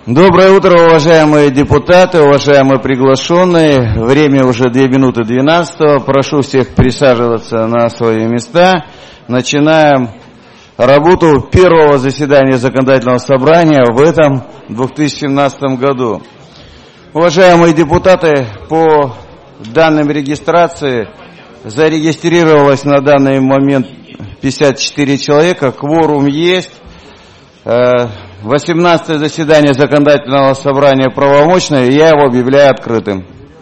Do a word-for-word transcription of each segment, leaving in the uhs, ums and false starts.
Доброе утро, уважаемые депутаты, уважаемые приглашенные. Время уже две минуты двенадцатого. Прошу всех присаживаться на свои места. Начинаем работу первого заседания законодательного собрания в этом две тысячи семнадцатом году. Уважаемые депутаты, по данным регистрации зарегистрировалось на данный момент пятьдесят четыре человека. Кворум есть. восемнадцатое заседание законодательного собрания правомочное, и я его объявляю открытым.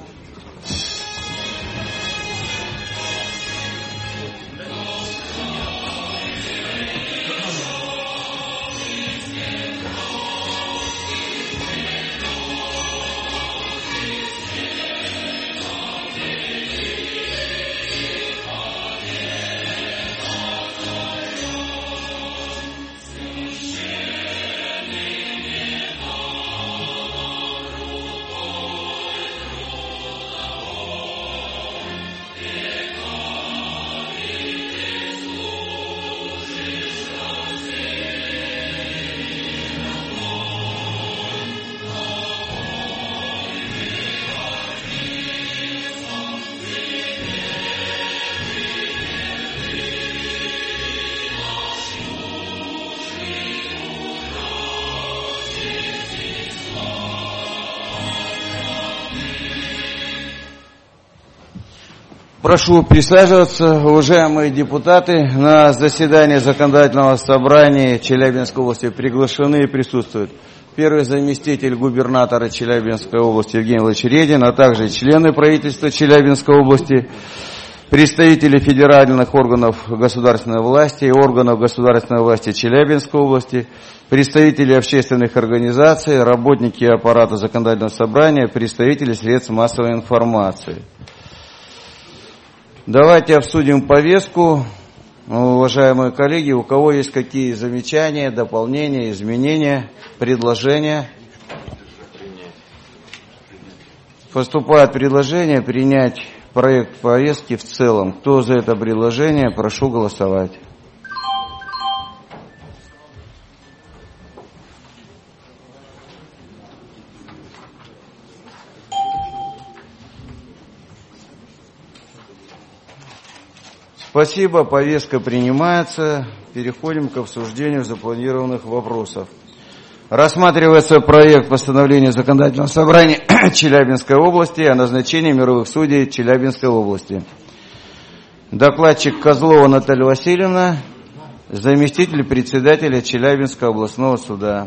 Прошу присаживаться, уважаемые депутаты. На заседание законодательного собрания Челябинской области приглашены и присутствуют первый заместитель губернатора Челябинской области Евгений Владимирович Редин, а также члены правительства Челябинской области, представители федеральных органов государственной власти и органов государственной власти Челябинской области, представители общественных организаций, работники аппарата законодательного собрания, представители средств массовой информации. Давайте обсудим повестку. Уважаемые коллеги, у кого есть какие замечания, дополнения, изменения, предложения? Поступает предложение принять проект повестки в целом. Кто за это предложение, прошу голосовать. Спасибо, повестка принимается. Переходим к обсуждению запланированных вопросов. Рассматривается проект постановления законодательного собрания Челябинской области о назначении мировых судей Челябинской области. Докладчик Козлова Наталья Васильевна, заместитель председателя Челябинского областного суда.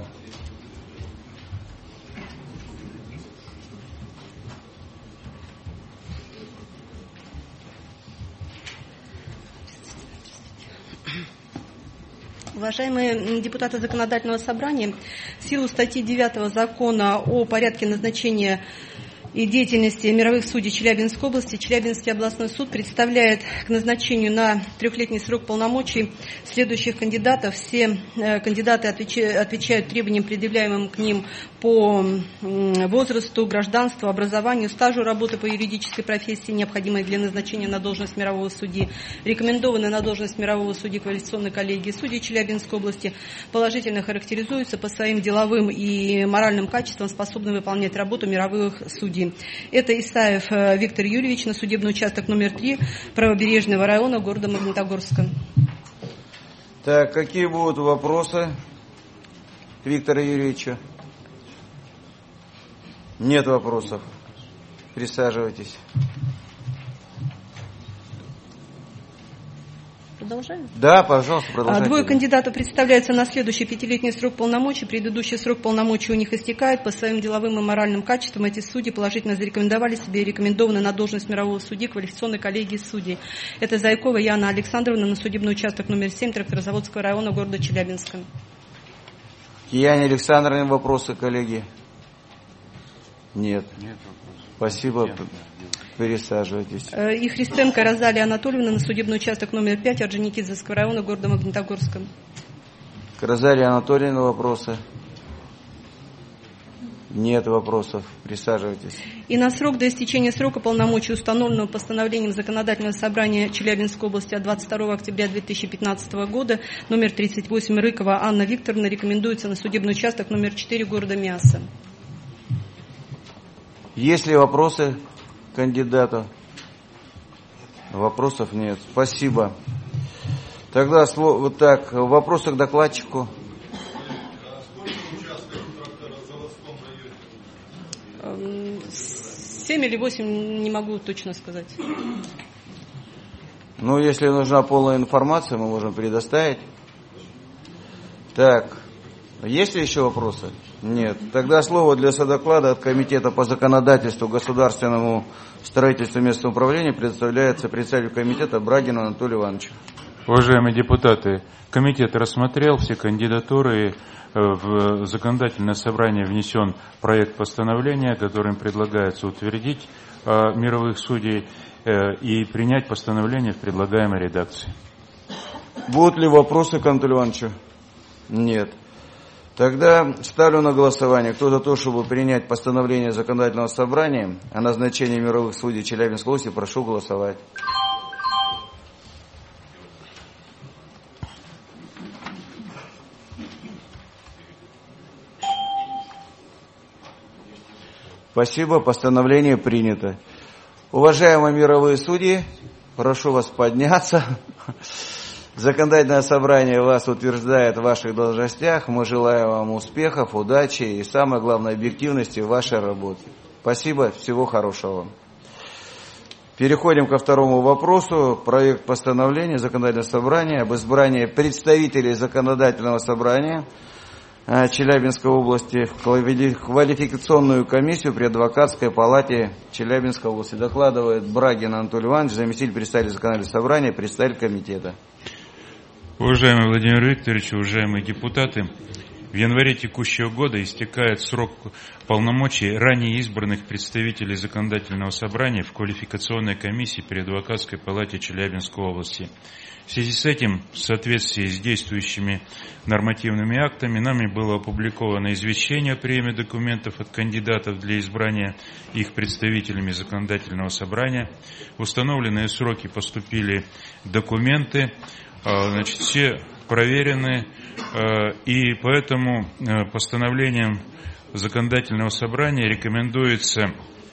Уважаемые депутаты Законодательного собрания, в силу статьи девятой Закона о порядке назначения и деятельности мировых судей Челябинской области, Челябинский областной суд представляет к назначению на трехлетний срок полномочий следующих кандидатов. Все кандидаты отвечают требованиям, предъявляемым к ним по возрасту, гражданству, образованию, стажу работы по юридической профессии, необходимой для назначения на должность мирового судьи, рекомендованы на должность мирового судьи квалификационной коллегии судей Челябинской области, положительно характеризуются по своим деловым и моральным качествам, способны выполнять работу мировых судей. Это Исаев Виктор Юрьевич, на судебный участок номер три правобережного района города Магнитогорска. Так, какие будут вопросы к Виктору Юрьевичу? Нет вопросов. Присаживайтесь. Продолжаем? Да, пожалуйста, продолжайте. Двое кандидатов представляются на следующий пятилетний срок полномочий. Предыдущий срок полномочий у них истекает. По своим деловым и моральным качествам эти судьи положительно зарекомендовали себя и рекомендованы на должность мирового судьи квалификационной коллегии судей. Это Зайкова Яна Александровна, на судебный участок номер семь тракторозаводского района города Челябинска. К Яне Александровне вопросы, коллеги? Нет. Нет вопросов. Спасибо. Нет. Присаживайтесь. И Христенко Розалия Анатольевна, на судебный участок номер пять Орджоникидзевского района города Магнитогорска. К Розалии Анатольевне вопросы? Нет вопросов. Присаживайтесь. И на срок до истечения срока полномочий, установленного постановлением Законодательного собрания Челябинской области от двадцать второго октября две тысячи пятнадцатого года, номер тридцать восемь, Рыкова Анна Викторовна, рекомендуется на судебный участок номер четыре города Миасса. Есть ли вопросы к кандидату? Вопросов нет. Спасибо. Тогда вот так, вопросы к докладчику. Семь или восемь, не могу точно сказать. Ну, если нужна полная информация, мы можем предоставить. Так, есть ли еще вопросы? Нет. Тогда слово для содоклада от Комитета по законодательству, государственному строительству и местному управлению предоставляется представителю комитета Брагину Анатолию Ивановичу. Уважаемые депутаты, комитет рассмотрел все кандидатуры. В законодательное собрание внесен проект постановления, которым предлагается утвердить э, мировых судей э, и принять постановление в предлагаемой редакции. Будут ли вопросы к Анатолию Ивановичу? Нет. Тогда ставлю на голосование. Кто за то, чтобы принять постановление законодательного собрания о назначении мировых судей Челябинской области, прошу голосовать. Спасибо, постановление принято. Уважаемые мировые судьи, прошу вас подняться. Законодательное собрание вас утверждает в ваших должностях. Мы желаем вам успехов, удачи и, самое главное, объективности в вашей работе. Спасибо, всего хорошего вам. Переходим ко второму вопросу. Проект постановления Законодательного собрания об избрании представителей Законодательного собрания Челябинской области в квалификационную комиссию при адвокатской палате Челябинской области. Докладывает Брагин Анатолий Иванович, заместитель председателя Законодательного собрания, председатель комитета. Уважаемый Владимир Викторович, уважаемые депутаты, в январе текущего года истекает срок полномочий ранее избранных представителей Законодательного собрания в квалификационной комиссии при адвокатской палате Челябинской области. В связи с этим, в соответствии с действующими нормативными актами, нами было опубликовано извещение о приеме документов от кандидатов для избрания их представителями Законодательного собрания. В установленные сроки поступили документы, значит, все проверены, и поэтому постановлением Законодательного собрания рекомендуется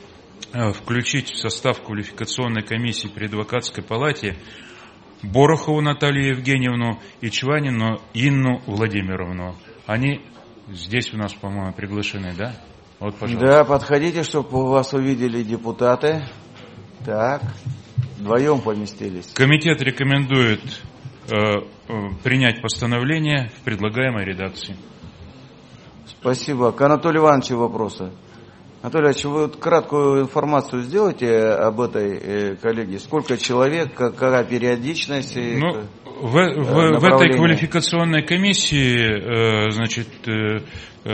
включить в состав квалификационной комиссии при адвокатской палате Борохову Наталью Евгеньевну и Чванину Инну Владимировну. Они здесь у нас, по-моему, приглашены, да? Вот, пожалуйста. Да, подходите, чтобы вас увидели депутаты. Так, вдвоем поместились. Комитет рекомендует э, э, принять постановление в предлагаемой редакции. Спасибо. К Анатолию Ивановичу вопросы. Анатолий Иванович, вы вот краткую информацию сделайте об этой э, коллегии. Сколько человек, какая периодичность? Ну, в, в, в этой квалификационной комиссии э, значит, э,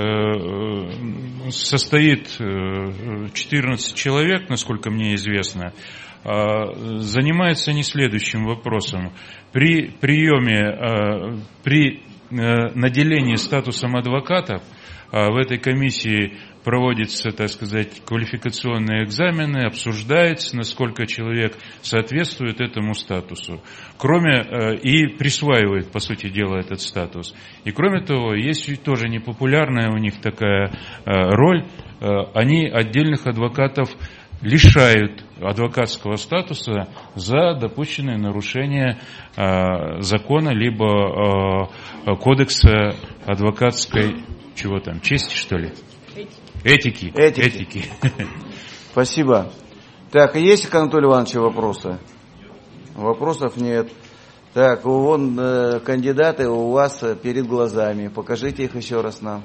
э, состоит четырнадцать человек, насколько мне известно. Э, занимается не следующим вопросом. При приеме, э, при э, наделении статусом адвокатов э, в этой комиссии проводятся, так сказать, квалификационные экзамены, обсуждается, насколько человек соответствует этому статусу. Кроме, э, и присваивает, по сути дела, этот статус. И кроме того, есть тоже непопулярная у них такая э, роль, э, они отдельных адвокатов лишают адвокатского статуса за допущенные нарушения э, закона, либо э, кодекса адвокатской, чего там, чести, что ли? Этики. Этики. Этики. Спасибо. Так, есть к Анатолию Ивановичу вопросы? Вопросов нет. Так, вон э, кандидаты у вас перед глазами. Покажите их еще раз нам.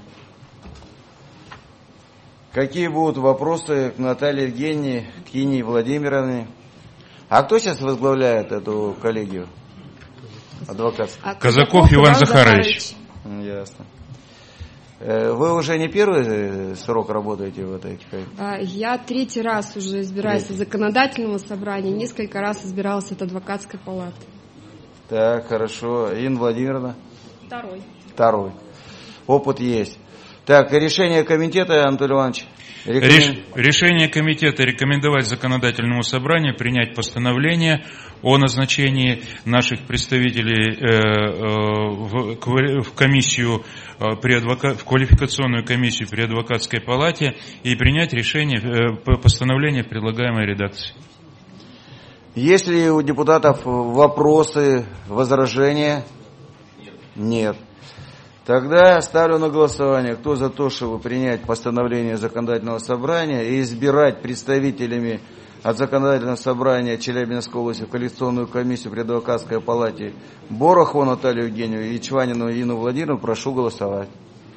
Какие будут вопросы к Наталье Евгеньевне, к Инне Владимировне? А кто сейчас возглавляет эту коллегию адвокатскую? А Казаков Иван Захарович. Ясно. Вы уже не первый срок работаете в этой коллегии? Я третий раз уже избираюсь из законодательного собрания, несколько раз избиралась от адвокатской палаты. Так, хорошо. Инна Владимировна? Второй. Второй. Опыт есть. Так, решение комитета, Анатолий Иванович. Реш... Решение комитета рекомендовать законодательному собранию принять постановление о назначении наших представителей э, э, в, в комиссию, э, при адвока... в квалификационную комиссию при адвокатской палате и принять решение, э, постановление в предлагаемой редакции. Есть ли у депутатов вопросы, возражения? Нет. Тогда ставлю на голосование, кто за то, чтобы принять постановление законодательного собрания и избирать представителями от законодательного собрания Челябинской области в коалиционную комиссию при адвокатской палате Борохову Наталью Евгеньевну и Чванину Инну Владимировну, прошу голосовать.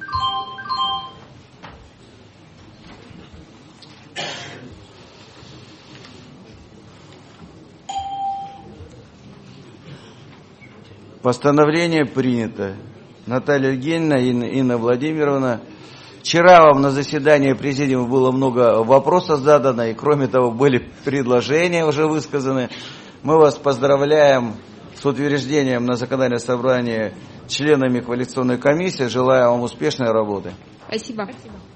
Постановление принято. Наталья Евгеньевна, Инна, Инна Владимировна. Вчера вам на заседании президиума было много вопросов задано, и кроме того были предложения уже высказаны. Мы вас поздравляем с утверждением на законодательное собрание членами коалиционной комиссии. Желаю вам успешной работы. Спасибо.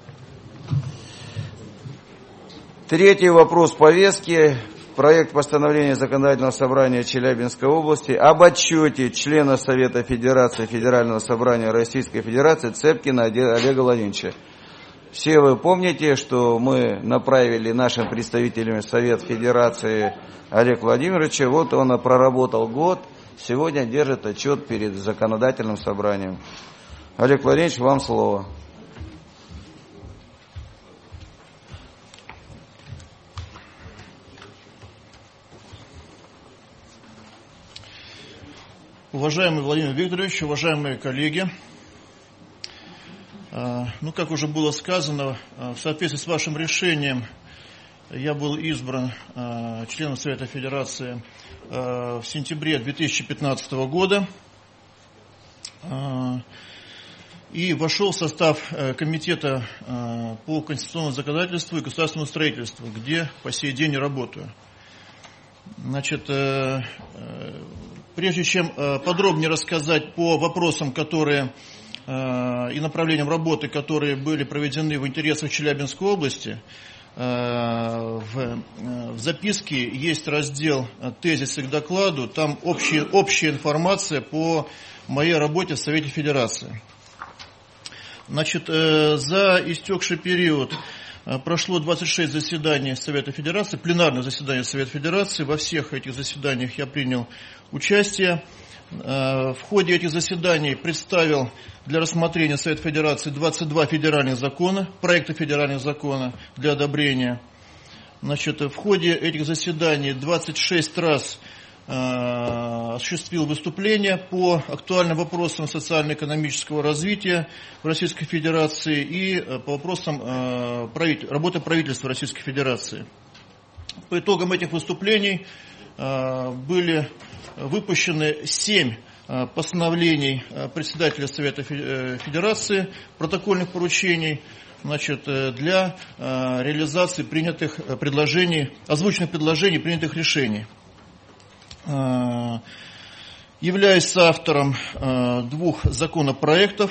Третий вопрос повестки. Проект постановления Законодательного собрания Челябинской области об отчете члена Совета Федерации Федерального собрания Российской Федерации Цепкина Олега Владимировича. Все вы помните, что мы направили нашим представителям в Совет Федерации Олега Владимировича. Вот он проработал год, сегодня держит отчет перед Законодательным собранием. Олег Владимирович, вам слово. Уважаемый Владимир Викторович, уважаемые коллеги, ну, как уже было сказано, в соответствии с вашим решением я был избран членом Совета Федерации в сентябре две тысячи пятнадцатого года и вошел в состав комитета по конституционному законодательству и государственному строительству, где по сей день работаю. Значит, прежде чем подробнее рассказать по вопросам, которые и направлениям работы, которые были проведены в интересах Челябинской области, в, в записке есть раздел «Тезисы к докладу», там общая, общая информация по моей работе в Совете Федерации. Значит, за истекший период прошло двадцать шесть заседаний Совета Федерации, пленарных заседаний Совета Федерации. Во всех этих заседаниях я принял участие. В ходе этих заседаний представил для рассмотрения Совета Федерации двадцать два федеральных закона, проекта федеральных законов для одобрения. Значит, в ходе этих заседаний двадцать шесть раз осуществил выступления по актуальным вопросам социально-экономического развития в Российской Федерации и по вопросам работы правительства Российской Федерации. По итогам этих выступлений были выпущены семь постановлений председателя Совета Федерации, протокольных поручений, значит, для реализации принятых предложений, озвученных предложений, принятых решений. Являюсь соавтором двух законопроектов,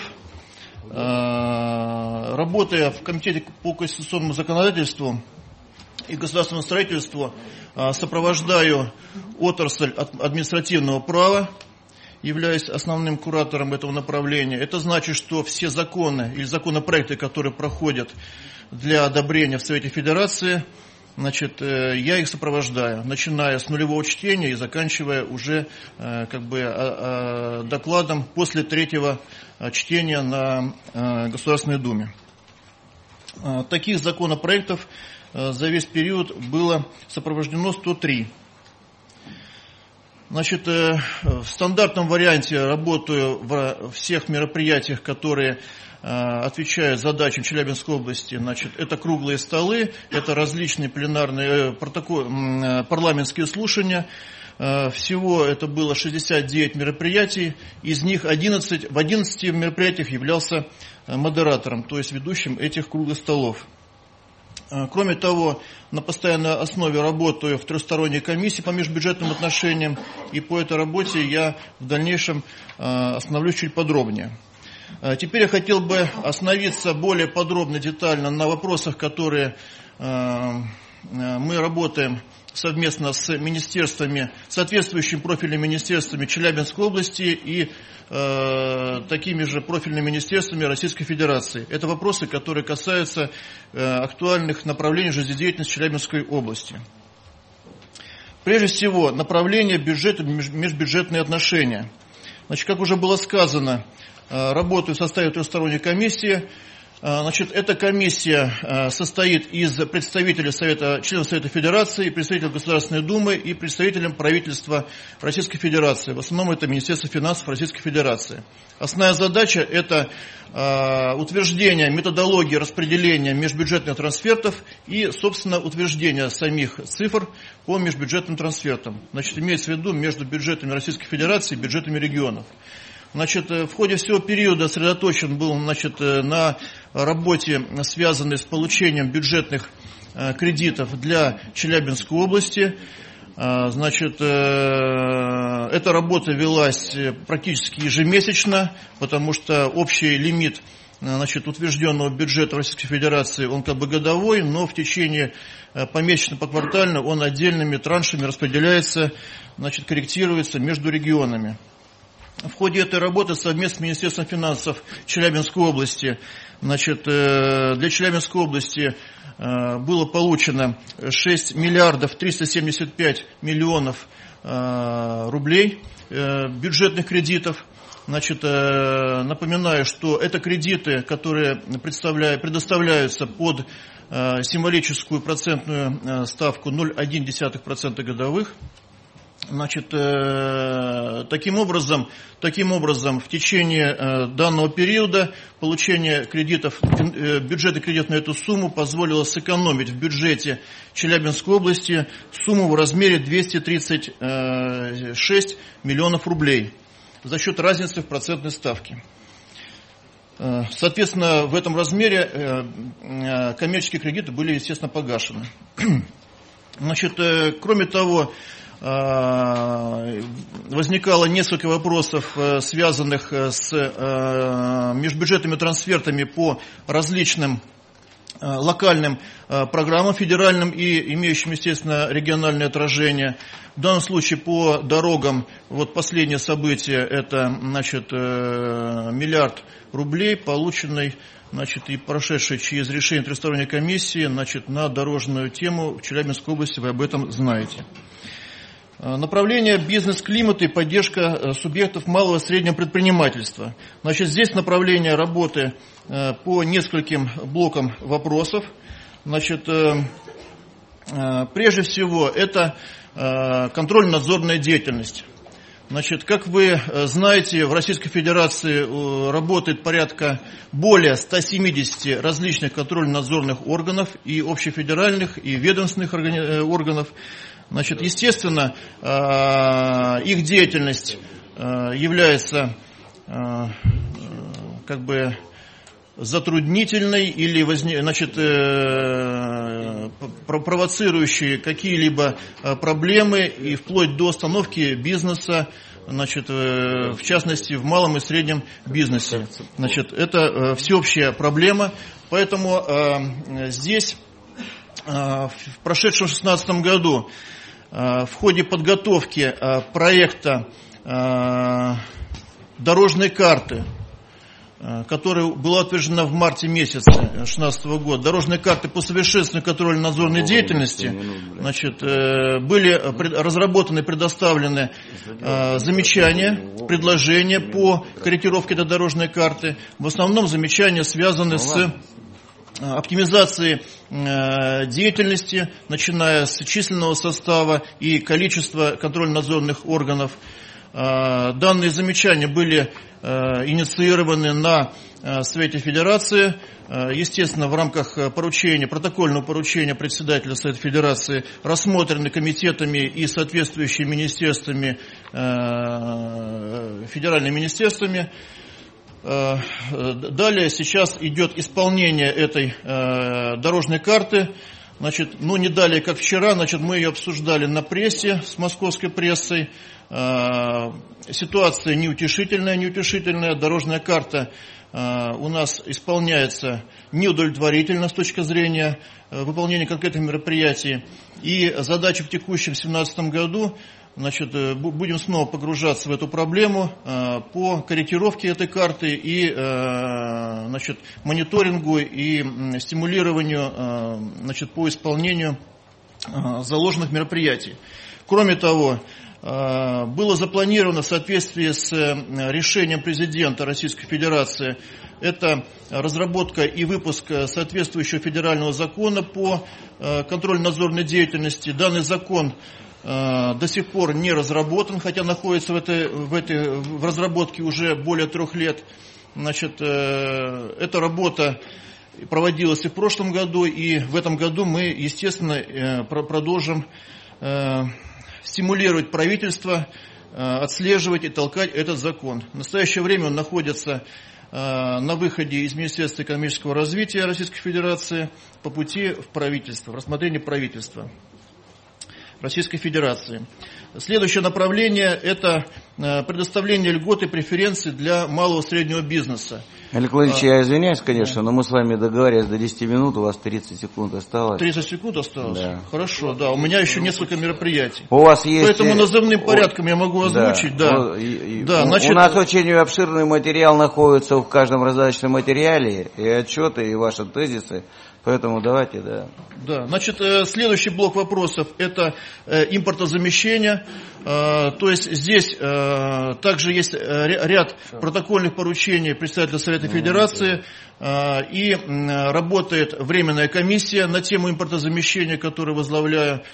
работая в Комитете по конституционному законодательству и государственному строительству, сопровождаю отрасль административного права, являюсь основным куратором этого направления. Это значит, что все законы или законопроекты, которые проходят для одобрения в Совете Федерации, значит, я их сопровождаю, начиная с нулевого чтения и заканчивая уже как бы докладом после третьего чтения на Государственной Думе. Таких законопроектов за весь период было сопровождено сто три. Значит, в стандартном варианте работаю во всех мероприятиях, которые отвечают задачам Челябинской области. Значит, это круглые столы, это различные пленарные протоколы, парламентские слушания. Всего это было шестьдесят девять мероприятий, из них одиннадцать, в одиннадцати мероприятиях являлся модератором, то есть ведущим этих круглых столов. Кроме того, на постоянной основе работаю в трехсторонней комиссии по межбюджетным отношениям, и по этой работе я в дальнейшем остановлюсь чуть подробнее. Теперь я хотел бы остановиться более подробно, детально на вопросах, которые мы работаем совместно с министерствами, соответствующими профильными министерствами Челябинской области и э, такими же профильными министерствами Российской Федерации. Это вопросы, которые касаются э, актуальных направлений жизнедеятельности Челябинской области. Прежде всего, направление бюджета, межбюджетные отношения. Значит, как уже было сказано, э, работаю в составе трехсторонней комиссии. Значит, эта комиссия состоит из представителей Совета, членов Совета Федерации, представителей Государственной Думы и представителей правительства Российской Федерации. В основном это Министерство финансов Российской Федерации. Основная задача – это утверждение методологии распределения межбюджетных трансфертов и, собственно, утверждение самих цифр по межбюджетным трансфертам. Значит, имеется в виду между бюджетами Российской Федерации и бюджетами регионов. Значит, в ходе всего периода сосредоточен был, значит, на работе, связанной с получением бюджетных кредитов для Челябинской области. Значит, эта работа велась практически ежемесячно, потому что общий лимит, значит, утвержденного бюджета Российской Федерации, он как бы годовой, но в течение помесячно, поквартально он отдельными траншами распределяется, значит, корректируется между регионами. В ходе этой работы совместно с Министерством финансов Челябинской области, значит, для Челябинской области было получено шесть миллиардов триста семьдесят пять миллионов рублей бюджетных кредитов. Значит, напоминаю, что это кредиты, которые предоставляются под символическую процентную ставку ноль целых одна десятая процента годовых. Значит, э, таким образом, таким образом, в течение э, данного периода получение кредитов, э, бюджетный кредит на эту сумму позволило сэкономить в бюджете Челябинской области сумму в размере двести тридцать шесть миллионов рублей за счет разницы в процентной ставке. Э, соответственно, в этом размере э, э, коммерческие кредиты были, естественно, погашены. Значит, э, кроме того, возникало несколько вопросов, связанных с межбюджетными трансфертами по различным локальным программам федеральным и имеющим, естественно, региональное отражение. В данном случае по дорогам, вот последнее событие, это, значит, миллиард рублей, полученный, значит, и прошедший через решение трехсторонней комиссии, значит, на дорожную тему в Челябинской области, вы об этом знаете. Направление бизнес-климата и поддержка субъектов малого и среднего предпринимательства. Значит, здесь направление работы по нескольким блокам вопросов. Значит, прежде всего, это контрольно-надзорная деятельность. Значит, как вы знаете, в Российской Федерации работает порядка более ста семидесяти различных контрольно-надзорных органов, и общефедеральных, и ведомственных органов. Значит, естественно, их деятельность является как бы затруднительной или значит, провоцирующей какие-либо проблемы и вплоть до остановки бизнеса, значит, в частности, в малом и среднем бизнесе. Значит, это всеобщая проблема, поэтому здесь в прошедшем две тысячи шестнадцатом году в ходе подготовки проекта дорожной карты, которая была утверждена в марте месяце две тысячи шестнадцатого года, дорожные карты по совершенствованию контрольно-надзорной деятельности, значит, были разработаны и предоставлены замечания, предложения по корректировке этой дорожной карты. В основном замечания связаны с оптимизации э, деятельности, начиная с численного состава и количества контрольно-надзорных органов. Э, данные замечания были э, инициированы на э, Совете Федерации. Э, естественно, в рамках поручения, протокольного поручения председателя Совета Федерации рассмотрены комитетами и соответствующими министерствами, э, федеральными министерствами. Далее сейчас идет исполнение этой э, дорожной карты. Значит, ну не далее, как вчера, значит, мы ее обсуждали на прессе, с московской прессой. Э, ситуация неутешительная, неутешительная. Дорожная карта у нас исполняется неудовлетворительно с точки зрения выполнения конкретных мероприятий. И задача в текущем две тысячи семнадцатом году, значит, будем снова погружаться в эту проблему по корректировке этой карты и, значит, мониторингу и стимулированию, значит, по исполнению заложенных мероприятий. Кроме того, было запланировано в соответствии с решением президента Российской Федерации, это разработка и выпуск соответствующего федерального закона по контрольно-надзорной деятельности. Данный закон до сих пор не разработан, хотя находится в, этой, в, этой, в разработке уже более трех лет. Значит, эта работа проводилась и в прошлом году, и в этом году мы, естественно, продолжим стимулировать правительство, отслеживать и толкать этот закон. В настоящее время он находится на выходе из Министерства экономического развития Российской Федерации по пути в правительство, в рассмотрение правительства Российской Федерации. Следующее направление – это предоставление льгот и преференций для малого и среднего бизнеса. Олег Владимирович, я извиняюсь, конечно, но мы с вами договорились до десяти минут, у вас тридцать секунд осталось. тридцать секунд осталось? Да. Хорошо, да, у меня еще несколько мероприятий. У вас есть... Поэтому назывным порядком я могу озвучить, да. да. И, и, да у, значит... у нас очень обширный материал находится в каждом раздаточном материале, и отчеты, и ваши тезисы. Поэтому давайте, да. Да, значит, следующий блок вопросов – это импортозамещение. То есть здесь также есть ряд протокольных поручений представителя Совета Федерации, и работает временная комиссия на тему импортозамещения, которую возглавляю.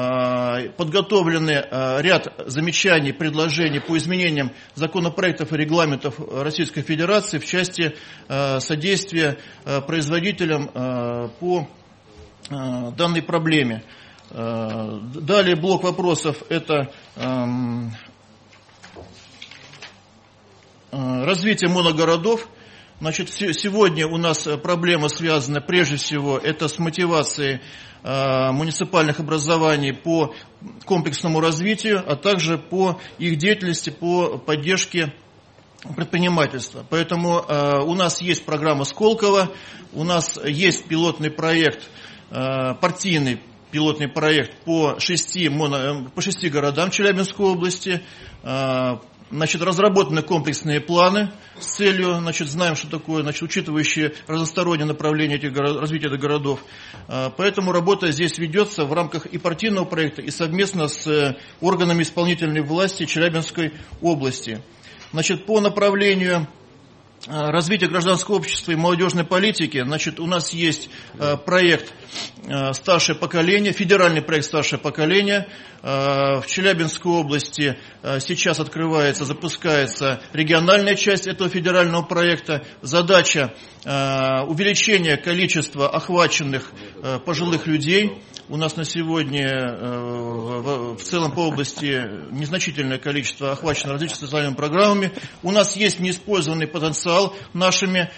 Подготовлены ряд замечаний, предложений по изменениям законопроектов и регламентов Российской Федерации в части содействия производителям по данной проблеме. Далее блок вопросов – это развитие моногородов. Значит, сегодня у нас проблема связана прежде всего это с мотивацией э, муниципальных образований по комплексному развитию, а также по их деятельности по поддержке предпринимательства. Поэтому э, у нас есть программа Сколково, у нас есть пилотный проект, э, партийный пилотный проект по шести, моно, по шести городам Челябинской области. Э, Значит, разработаны комплексные планы с целью, значит, знаем, что такое, значит, учитывающие разностороннее направление этих город, развития этих городов. Поэтому работа здесь ведется в рамках и партийного проекта, и совместно с органами исполнительной власти Челябинской области. Значит, по направлению развития гражданского общества и молодежной политики, значит, у нас есть проект «Старшее поколение», федеральный проект «Старшее поколение». В Челябинской области сейчас открывается, запускается региональная часть этого федерального проекта. Задача увеличения количества охваченных пожилых людей. У нас на сегодня в целом по области незначительное количество охвачено различными социальными программами. У нас есть неиспользованный потенциал нашими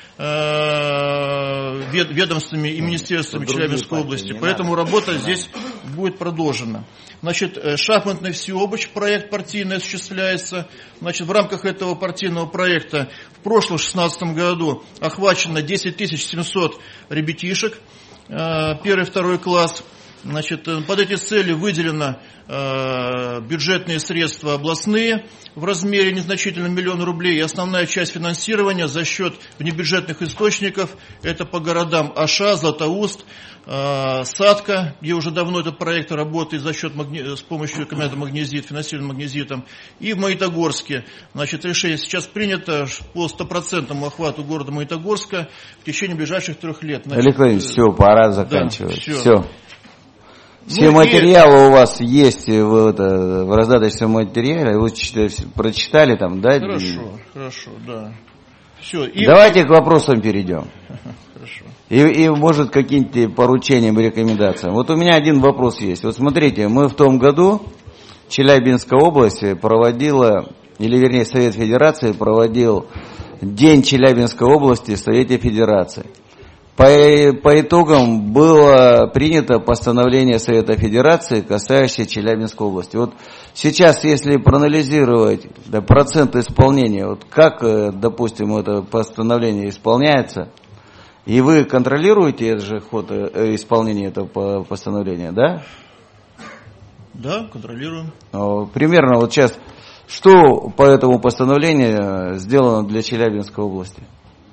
ведомствами и министерствами Челябинской области. Поэтому работа здесь будет продолжена. Значит, шахматный всеобщий проект партийный осуществляется. Значит, в рамках этого партийного проекта в прошлом шестнадцатом году охвачено десять тысяч семьсот ребятишек, первый, второй класс. Значит, под эти цели выделено э, бюджетные средства областные в размере незначительно миллиона рублей. И основная часть финансирования за счет внебюджетных источников. Это по городам Аша, Златоуст, э, Садка, где уже давно этот проект работает за счет магни... с помощью комбината магнезит, финансирования магнезитом. И в Магнитогорске. Значит, решение сейчас принято по стопроцентному охвату города Магнитогорска в течение ближайших трех лет. Значит, Олег Владимирович, все, пора заканчивать. Да, все. все. Все ну, материалы и... у вас есть в, это, в раздаточном материале, вы прочитали там, да? Хорошо, хорошо, да. Все. И... Давайте к вопросам перейдем. Хорошо. И, и может каким-то поручениям и рекомендациям. Вот у меня один вопрос есть. Вот смотрите, мы в том году Челябинская область проводила, или вернее Совет Федерации проводил День Челябинской области в Совете Федерации. По, по итогам было принято постановление Совета Федерации, касающееся Челябинской области. Вот сейчас, если проанализировать да, процент исполнения, вот как, допустим, это постановление исполняется, и вы контролируете этот же ход исполнения этого постановления, да? Да, контролируем. Примерно вот сейчас, что по этому постановлению сделано для Челябинской области?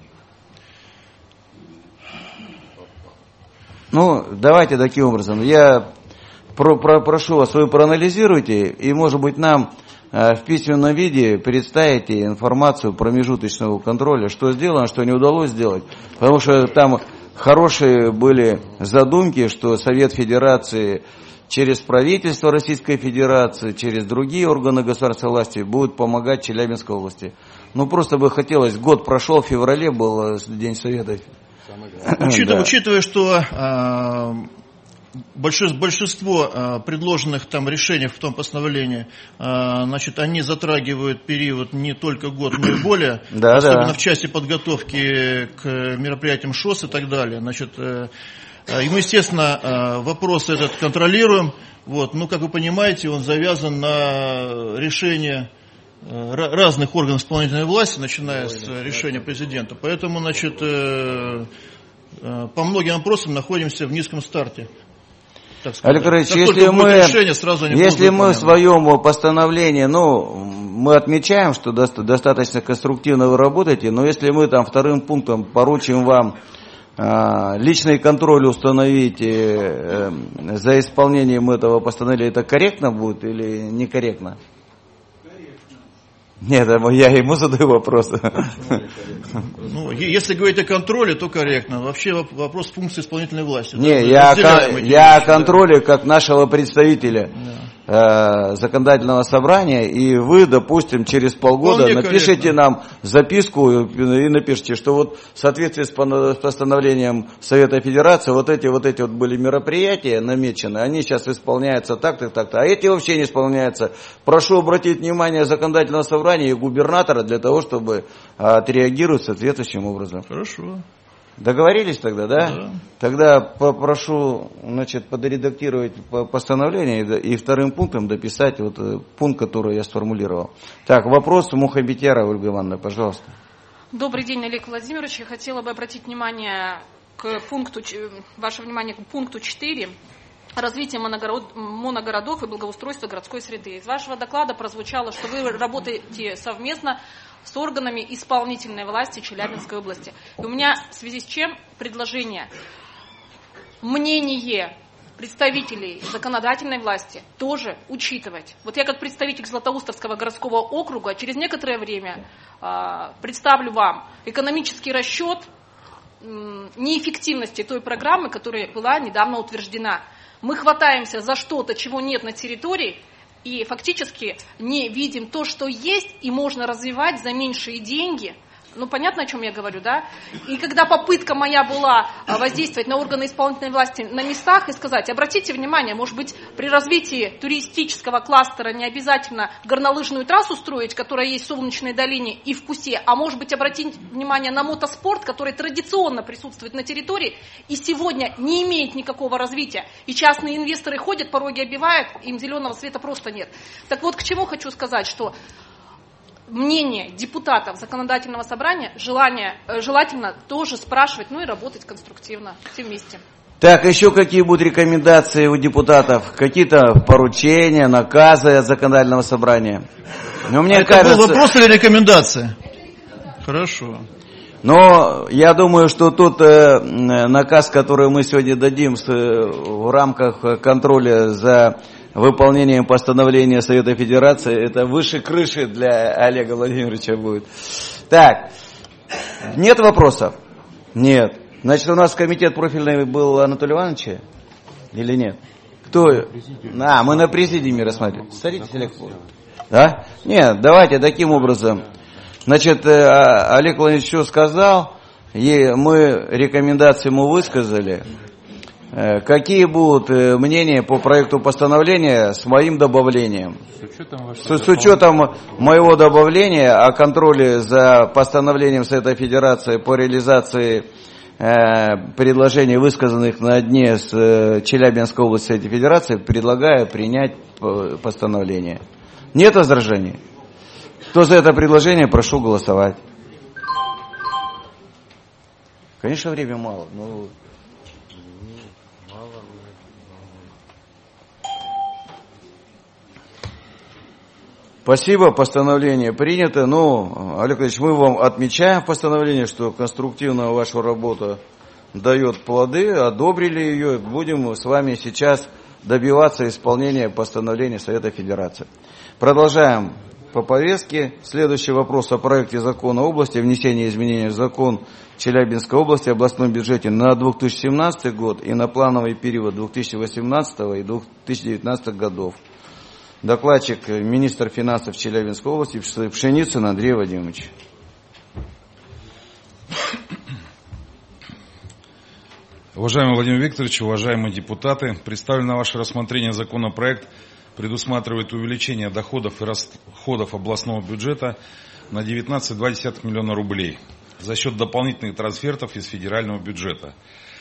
Ну, давайте таким образом. Я про, про, прошу вас, вы проанализируйте, и, может быть, нам э, в письменном виде представите информацию промежуточного контроля, что сделано, что не удалось сделать. Потому что там хорошие были задумки, что Совет Федерации через правительство Российской Федерации, через другие органы государственной власти будет помогать Челябинской области. Ну, просто бы хотелось, год прошел, в феврале был День Совета. Учитывая, да. учитывая что э, большинство э, предложенных там решений в том постановлении, э, значит, они затрагивают период не только год, но и более, да, особенно да. в части подготовки к мероприятиям ШОС и так далее. Значит, э, и мы, естественно, э, вопрос этот контролируем. Вот, ну, как вы понимаете, он завязан на решение разных органов исполнительной власти, начиная с решения президента. Поэтому, значит, по многим вопросам находимся в низком старте. Олег Ильич, если мы, решение, сразу если мы в своем постановлении, ну, мы отмечаем, что достаточно конструктивно вы работаете, но если мы там вторым пунктом поручим вам а, личный контроль установить э, э, за исполнением этого постановления, это корректно будет или некорректно? Нет, я ему задаю вопрос. Ну, если говорить о контроле, то корректно. Вообще вопрос функции исполнительной власти. Не, я, кон, я о контроле как нашего представителя да. э, законодательного собрания, и вы, допустим, через полгода Вполне напишите корректно. Нам записку и напишите, что вот в соответствии с постановлением Совета Федерации вот эти вот эти вот были мероприятия намечены, они сейчас исполняются так-то, так-то, а эти вообще не исполняются. Прошу обратить внимание законодательного собрания и губернатора для того, чтобы отреагировать соответствующим образом. Хорошо. Договорились тогда, да? Да. Тогда попрошу, значит, подредактировать постановление и вторым пунктом дописать вот пункт, который я сформулировал. Так, вопрос Мухамбетярова Ольга Ивановна, пожалуйста. Добрый день, Олег Владимирович. Я хотела бы обратить внимание к пункту, ваше внимание к пункту четыре. Развитие моногород, моногородов и благоустройство городской среды. Из вашего доклада прозвучало, что вы работаете совместно с органами исполнительной власти Челябинской области. И у меня в связи с чем предложение. Мнение представителей законодательной власти тоже учитывать. Вот я как представитель Златоустовского городского округа через некоторое время э, представлю вам экономический расчет э, неэффективности той программы, которая была недавно утверждена. Мы хватаемся за что-то, чего нет на территории, и фактически не видим то, что есть, и можно развивать за меньшие деньги. Ну, понятно, о чем я говорю, да? И когда попытка моя была воздействовать на органы исполнительной власти на местах и сказать, обратите внимание, может быть, при развитии туристического кластера не обязательно горнолыжную трассу строить, которая есть в Солнечной долине и в Кусе, а может быть, обратить внимание на мотоспорт, который традиционно присутствует на территории и сегодня не имеет никакого развития. И частные инвесторы ходят, пороги обивают, им зеленого света просто нет. Так вот, к чему хочу сказать, что мнение депутатов законодательного собрания, желание, желательно тоже спрашивать, ну и работать конструктивно, все вместе. Так, еще какие будут рекомендации у депутатов? Какие-то поручения, наказы от законодательного собрания? Но мне а кажется... Это был вопрос или рекомендация? Хорошо. Но я думаю, что тот э, наказ, который мы сегодня дадим с, э, в рамках контроля за выполнением постановления Совета Федерации, это выше крыши для Олега Владимировича будет. Так, нет вопросов? Нет. Значит, у нас комитет профильный был Анатолия Ивановича или нет? Кто? А, мы на президиуме рассматриваем. Садитесь, Олег. Да? Нет, давайте таким образом. Значит, Олег Владимирович что сказал, и мы рекомендации ему высказали. Какие будут мнения по проекту постановления с моим добавлением? С учетом, с, с учетом моего добавления о контроле за постановлением Совета Федерации по реализации предложений, высказанных на дне с Челябинской области Совета Федерации, предлагаю принять постановление. Нет возражений? Кто за это предложение, прошу голосовать. Конечно, время мало, но... Спасибо, постановление принято. Ну, Олег Владимирович, мы вам отмечаем постановление, что конструктивно ваша работа дает плоды, одобрили ее. Будем с вами сейчас добиваться исполнения постановления Совета Федерации. Продолжаем по повестке. Следующий вопрос о проекте закона области о внесении изменений в закон Челябинской области, областном бюджете на две тысячи семнадцатый год и на плановый период две тысячи восемнадцатого и две тысячи девятнадцатого годов. Докладчик, министр финансов Челябинской области Пшеницын Андрей Вадимович. Уважаемый Владимир Викторович, уважаемые депутаты, представленный на ваше рассмотрение законопроект предусматривает увеличение доходов и расходов областного бюджета на девятнадцать целых две десятых миллиона рублей за счет дополнительных трансфертов из федерального бюджета.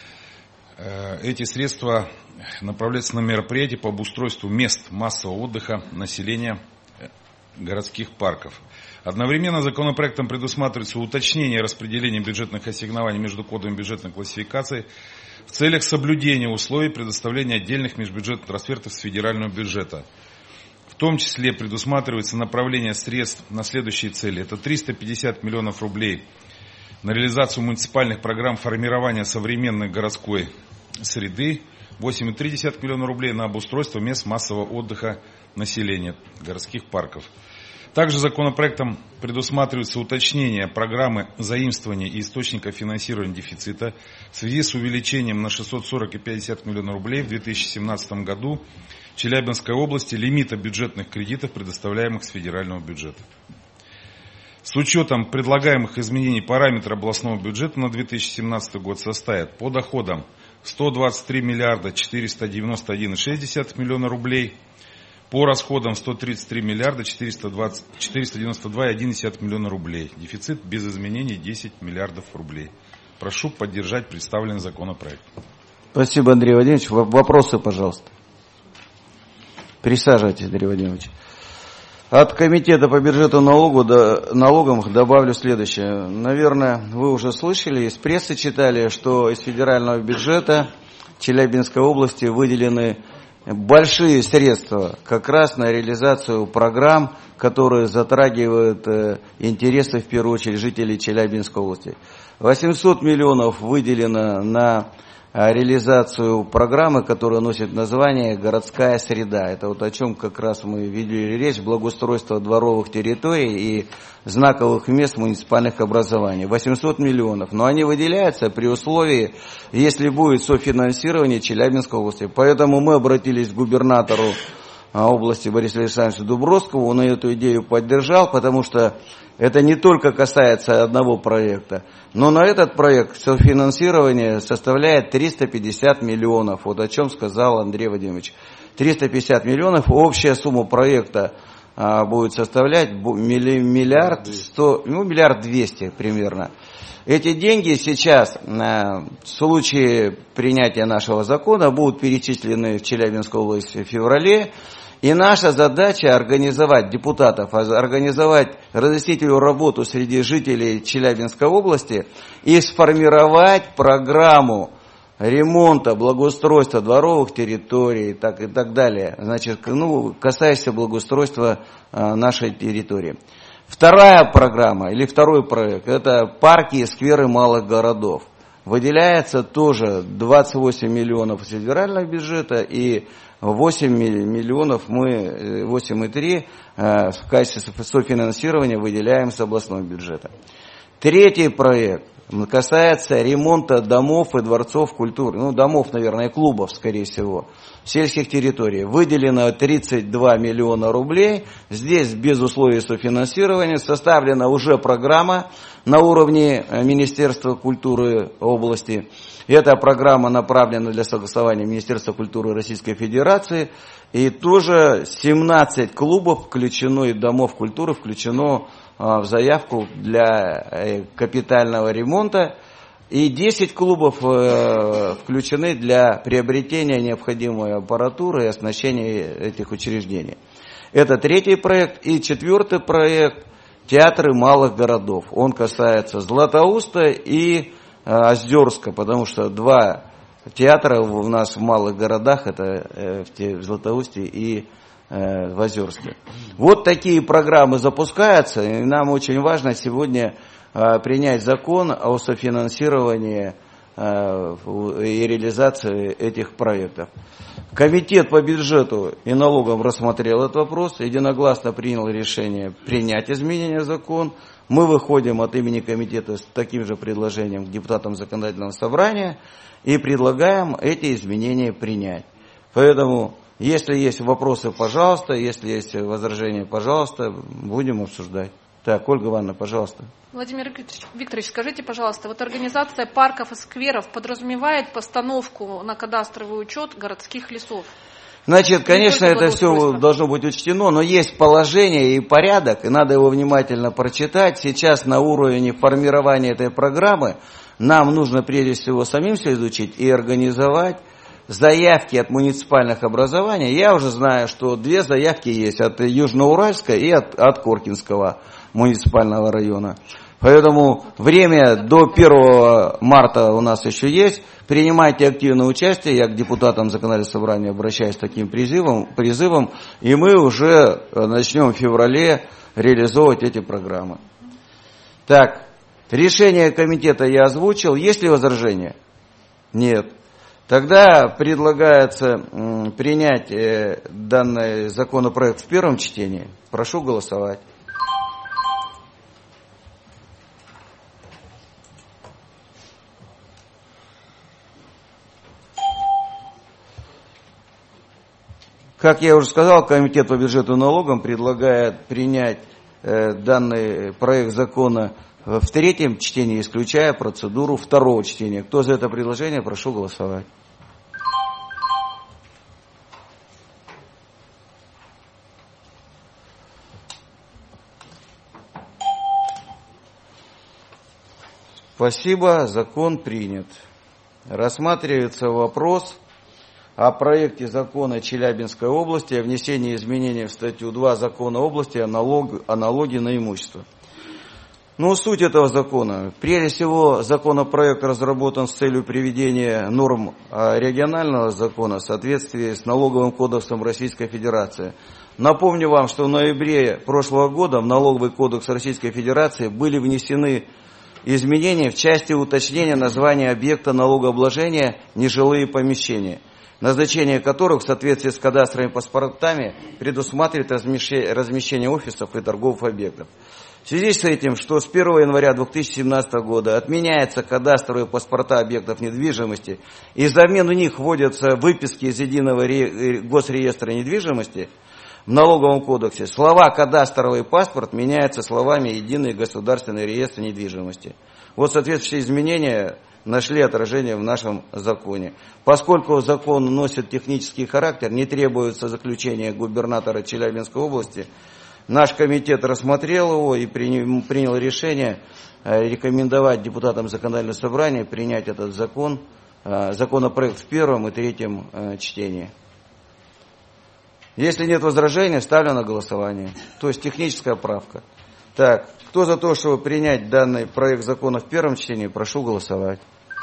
Эти средства направляются на мероприятия по обустройству мест массового отдыха населения городских парков. Одновременно законопроектом предусматривается уточнение распределения бюджетных ассигнований между кодами бюджетной классификации в целях соблюдения условий предоставления отдельных межбюджетных трансфертов с федерального бюджета. В том числе предусматривается направление средств на следующие цели. Это триста пятьдесят миллионов рублей на реализацию муниципальных программ формирования современной городской среды, восемь целых три десятых миллиона рублей на обустройство мест массового отдыха населения городских парков. Также законопроектом предусматривается уточнение программы заимствования и источника финансирования дефицита в связи с увеличением на шестьсот сорок целых пять десятых миллиона рублей в две тысячи семнадцатом году в Челябинской области лимита бюджетных кредитов, предоставляемых с федерального бюджета. С учетом предлагаемых изменений параметры областного бюджета на две тысячи семнадцатый год составят по доходам сто двадцать три миллиарда четыреста девяносто один целых шесть десятых миллиона рублей, по расходам сто тридцать три миллиарда четыреста девяносто два целых одна десятая миллиона рублей. Дефицит без изменений десять миллиардов рублей. Прошу поддержать представленный законопроект. Спасибо, Андрей Владимирович. Вопросы, пожалуйста. Присаживайтесь, Андрей Владимирович. От комитета по бюджету налогу, до, налогам добавлю следующее. Наверное, вы уже слышали, из прессы читали, что из федерального бюджета Челябинской области выделены большие средства как раз на реализацию программ, которые затрагивают э, интересы, в первую очередь, жителей Челябинской области. восемьсот миллионов выделено на реализацию программы, которая носит название «Городская среда». Это вот о чем как раз мы видели речь, благоустройство дворовых территорий и знаковых мест муниципальных образований. восемьсот миллионов. Но они выделяются при условии, если будет софинансирование Челябинской области. Поэтому мы обратились к губернатору области Борису Александровичу Дубровскому, он эту идею поддержал, потому что это не только касается одного проекта, но на этот проект софинансирование составляет триста пятьдесят миллионов, вот о чем сказал Андрей Владимирович. триста пятьдесят миллионов, общая сумма проекта а, будет составлять миллиард сто, ну миллиард двести примерно. Эти деньги сейчас, в случае принятия нашего закона, будут перечислены в Челябинскую область в феврале. И наша задача организовать депутатов, организовать разъяснительную работу среди жителей Челябинской области и сформировать программу ремонта, благоустройства дворовых территорий и так, и так далее. Значит, ну, касающаяся благоустройства а, нашей территории. Вторая программа или второй проект – это парки и скверы малых городов. Выделяется тоже двадцать восемь миллионов из федерального бюджета и восемь миллионов мы, восемь целых три в качестве софинансирования выделяем с областного бюджета. Третий проект касается ремонта домов и дворцов культуры, ну домов, наверное, клубов, скорее всего, сельских территорий. Выделено тридцать два миллиона рублей, здесь без условий софинансирования, составлена уже программа на уровне Министерства культуры области. Эта программа направлена для согласования Министерства культуры Российской Федерации. И тоже семнадцать клубов включено и домов культуры включено в заявку для капитального ремонта. И десять клубов э, включены для приобретения необходимой аппаратуры и оснащения этих учреждений. Это третий проект. И четвертый проект – театры малых городов. Он касается Златоуста и э, Озерска, потому что два театра у нас в малых городах, это э, в Златоусте и э, в Озерске. Вот такие программы запускаются, и нам очень важно сегодня принять закон о софинансировании и реализации этих проектов. Комитет по бюджету и налогам рассмотрел этот вопрос, единогласно принял решение принять изменения в закон. Мы выходим от имени комитета с таким же предложением к депутатам законодательного собрания и предлагаем эти изменения принять. Поэтому, если есть вопросы, пожалуйста, если есть возражения, пожалуйста, будем обсуждать. Так, Ольга Ивановна, пожалуйста. Владимир Викторович, Викторович, скажите, пожалуйста, вот организация парков и скверов подразумевает постановку на кадастровый учет городских лесов? Значит, конечно, это все должно быть учтено, но есть положение и порядок, и надо его внимательно прочитать. Сейчас на уровне формирования этой программы нам нужно прежде всего самим все изучить и организовать заявки от муниципальных образований. Я уже знаю, что две заявки есть от Южноуральска и от, от Коркинского муниципального района. Поэтому время до первого марта у нас еще есть. Принимайте активное участие. Я к депутатам законодательного собрания обращаюсь с таким призывом, призывом, и мы уже начнем в феврале реализовывать эти программы. Так, решение комитета я озвучил. Есть ли возражения? Нет. Тогда предлагается м, принять э, данный законопроект в первом чтении. Прошу голосовать. Как я уже сказал, Комитет по бюджету и налогам предлагает принять э, данный проект закона в третьем чтении, исключая процедуру второго чтения. Кто за это предложение, прошу голосовать. Спасибо, закон принят. Рассматривается вопрос о проекте закона Челябинской области о внесении изменений в статью два закона области о, налог, о налоге на имущество. Ну, суть этого закона. Прежде всего, законопроект разработан с целью приведения норм регионального закона в соответствии с налоговым кодексом Российской Федерации. Напомню вам, что в ноябре прошлого года в налоговый кодекс Российской Федерации были внесены изменения в части уточнения названия объекта налогообложения нежилые помещения, назначение которых в соответствии с кадастровыми паспортами предусматривает размещение офисов и торговых объектов. В связи с этим, что с первого января две тысячи семнадцатого года отменяются кадастровые паспорта объектов недвижимости и взамен них вводятся выписки из единого госреестра недвижимости, в налоговом кодексе слова «кадастровый паспорт» меняются словами «единый государственный реестр недвижимости». Вот соответствующие изменения нашли отражение в нашем законе. Поскольку закон носит технический характер, не требуется заключение губернатора Челябинской области, наш комитет рассмотрел его и принял решение рекомендовать депутатам законодательного собрания принять этот закон, законопроект в первом и третьем чтении. Если нет возражений, ставлю на голосование. То есть техническая правка. Так, кто за то, чтобы принять данный проект закона в первом чтении, прошу голосовать.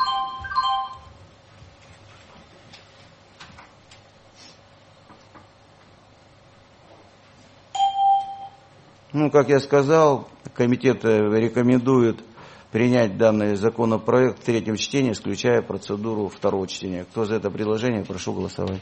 Ну, как я сказал, комитет рекомендует принять данный законопроект в третьем чтении, исключая процедуру второго чтения. Кто за это предложение, прошу голосовать.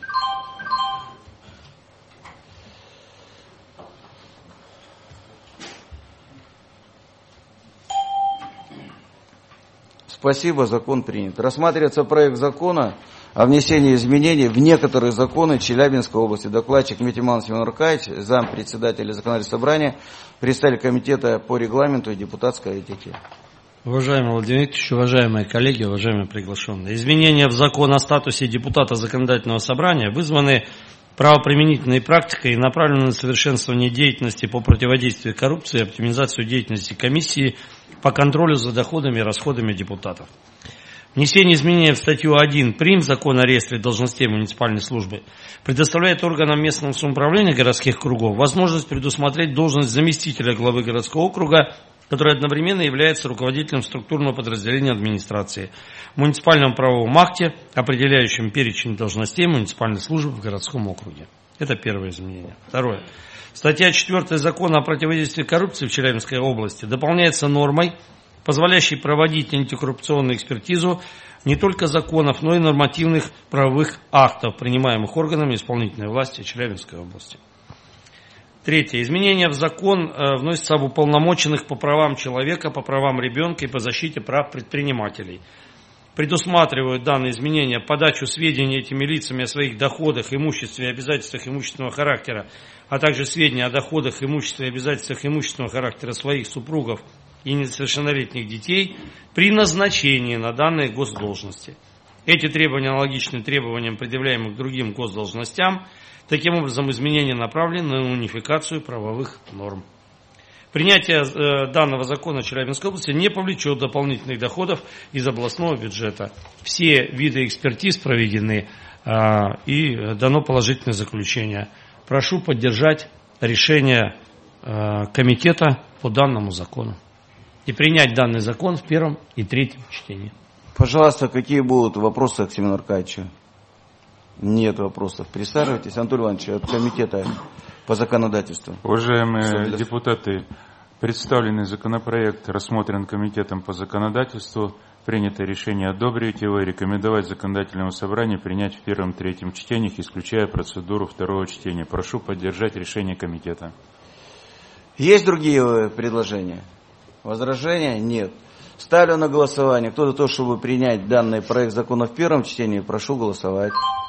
Спасибо, закон принят. Рассматривается проект закона о внесении изменений в некоторые законы Челябинской области. Докладчик Митиман Семен Аркадьевич, зампредседателя законодательного собрания, представитель комитета по регламенту и депутатской этике. Уважаемый Владимир Викторович, уважаемые коллеги, уважаемые приглашенные. Изменения в закон о статусе депутата законодательного собрания вызваны правоприменительной практикой и направлена на совершенствование деятельности по противодействию коррупции и оптимизацию деятельности комиссии по контролю за доходами и расходами депутатов. Внесение изменения в статью один прим. Закона о реестре должностей муниципальной службы предоставляет органам местного самоуправления городских кругов возможность предусмотреть должность заместителя главы городского округа, который одновременно является руководителем структурного подразделения администрации, в муниципальном правовом акте, определяющем перечень должностей муниципальной службы в городском округе. Это первое изменение. Второе. Статья четвёртая Закона о противодействии коррупции в Челябинской области дополняется нормой, позволяющей проводить антикоррупционную экспертизу не только законов, но и нормативных правовых актов, принимаемых органами исполнительной власти Челябинской области. Третье. Изменения в закон э, вносятся об уполномоченных по правам человека, по правам ребенка и по защите прав предпринимателей. Предусматривают данные изменения подачу сведений этими лицами о своих доходах, имуществе и обязательствах имущественного характера, а также сведений о доходах, имуществе и обязательствах имущественного характера своих супругов и несовершеннолетних детей при назначении на данные госдолжности. Эти требования аналогичны требованиям, предъявляемым к другим госдолжностям. Таким образом, изменения направлены на унификацию правовых норм. Принятие э, данного закона Челябинской области не повлечет дополнительных доходов из областного бюджета. Все виды экспертиз проведены э, и дано положительное заключение. Прошу поддержать решение э, комитета по данному закону и принять данный закон в первом и третьем чтении. Пожалуйста, какие будут вопросы к Семену Аркадьевичу? Нет вопросов. Присаживайтесь. Анатолий Иванович, от комитета по законодательству. Уважаемые Соболев. Депутаты, представленный законопроект рассмотрен комитетом по законодательству. Принято решение одобрить его и рекомендовать законодательному собранию принять в первом и третьем чтениях, исключая процедуру второго чтения. Прошу поддержать решение комитета. Есть другие предложения? Возражения? Нет. Ставлю на голосование. Кто за то, чтобы принять данный проект закона в первом чтении, прошу голосовать.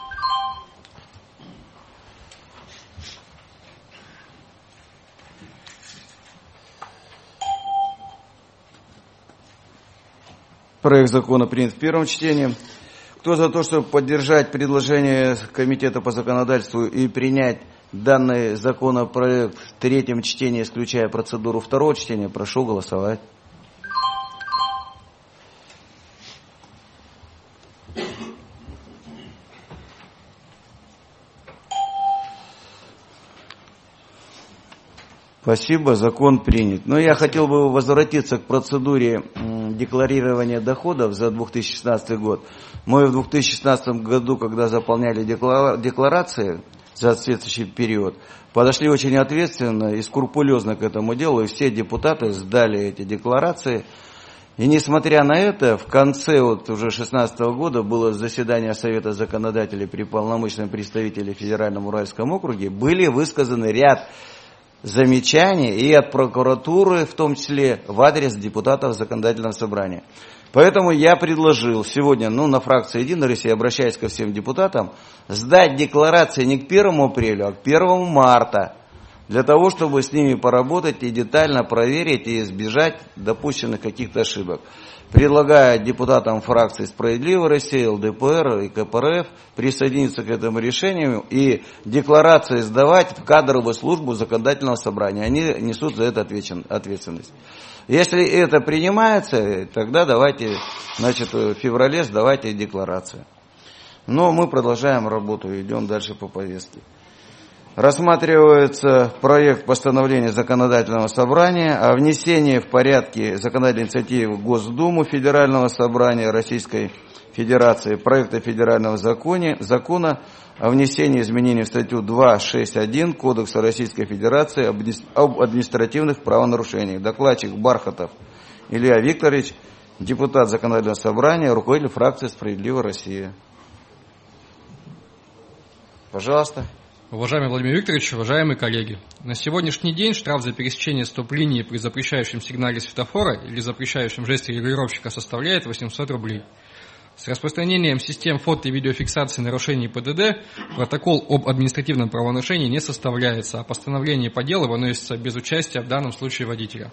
Проект закона принят в первом чтении. Кто за то, чтобы поддержать предложение комитета по законодательству и принять данный законопроект в третьем чтении, исключая процедуру второго чтения, прошу голосовать. Спасибо, закон принят. Но я хотел бы возвратиться к процедуре декларирования доходов за две тысячи шестнадцатый год. Мы в две тысячи шестнадцатом году, когда заполняли декларации за соответствующий период, подошли очень ответственно и скрупулезно к этому делу, и все депутаты сдали эти декларации. И несмотря на это, в конце вот уже две тысячи шестнадцатого года было заседание Совета законодателей при полномочном представителе в Федеральном Уральском округе, были высказаны ряд замечаний и от прокуратуры, в том числе в адрес депутатов законодательного собрания. Поэтому я предложил сегодня, ну, на фракции «Единая Россия», обращаясь ко всем депутатам, сдать декларации не к первому апреля, а к первому марта, для того, чтобы с ними поработать и детально проверить и избежать допущенных каких-то ошибок. Предлагаю депутатам фракции «Справедливая Россия», эл дэ пэ эр и ка пэ эр эф присоединиться к этому решению и декларации сдавать в кадровую службу законодательного собрания. Они несут за это ответственность. Если это принимается, тогда давайте, значит, в феврале сдавайте декларации. Но мы продолжаем работу, идем дальше по повестке. Рассматривается проект постановления законодательного собрания о внесении в порядке законодательной инициативы в Госдуму Федерального собрания Российской Федерации проекта федерального законе, закона о внесении изменений в статью два шесть один Кодекса Российской Федерации об административных правонарушениях. Докладчик Бархатов Илья Викторович, депутат законодательного собрания, руководитель фракции «Справедливая Россия». Пожалуйста. Уважаемый Владимир Викторович, уважаемые коллеги, на сегодняшний день штраф за пересечение стоп-линии при запрещающем сигнале светофора или запрещающем жесте регулировщика составляет восемьсот рублей. С распространением систем фото- и видеофиксации нарушений пэ дэ дэ протокол об административном правонарушении не составляется, а постановление по делу выносится без участия в данном случае водителя.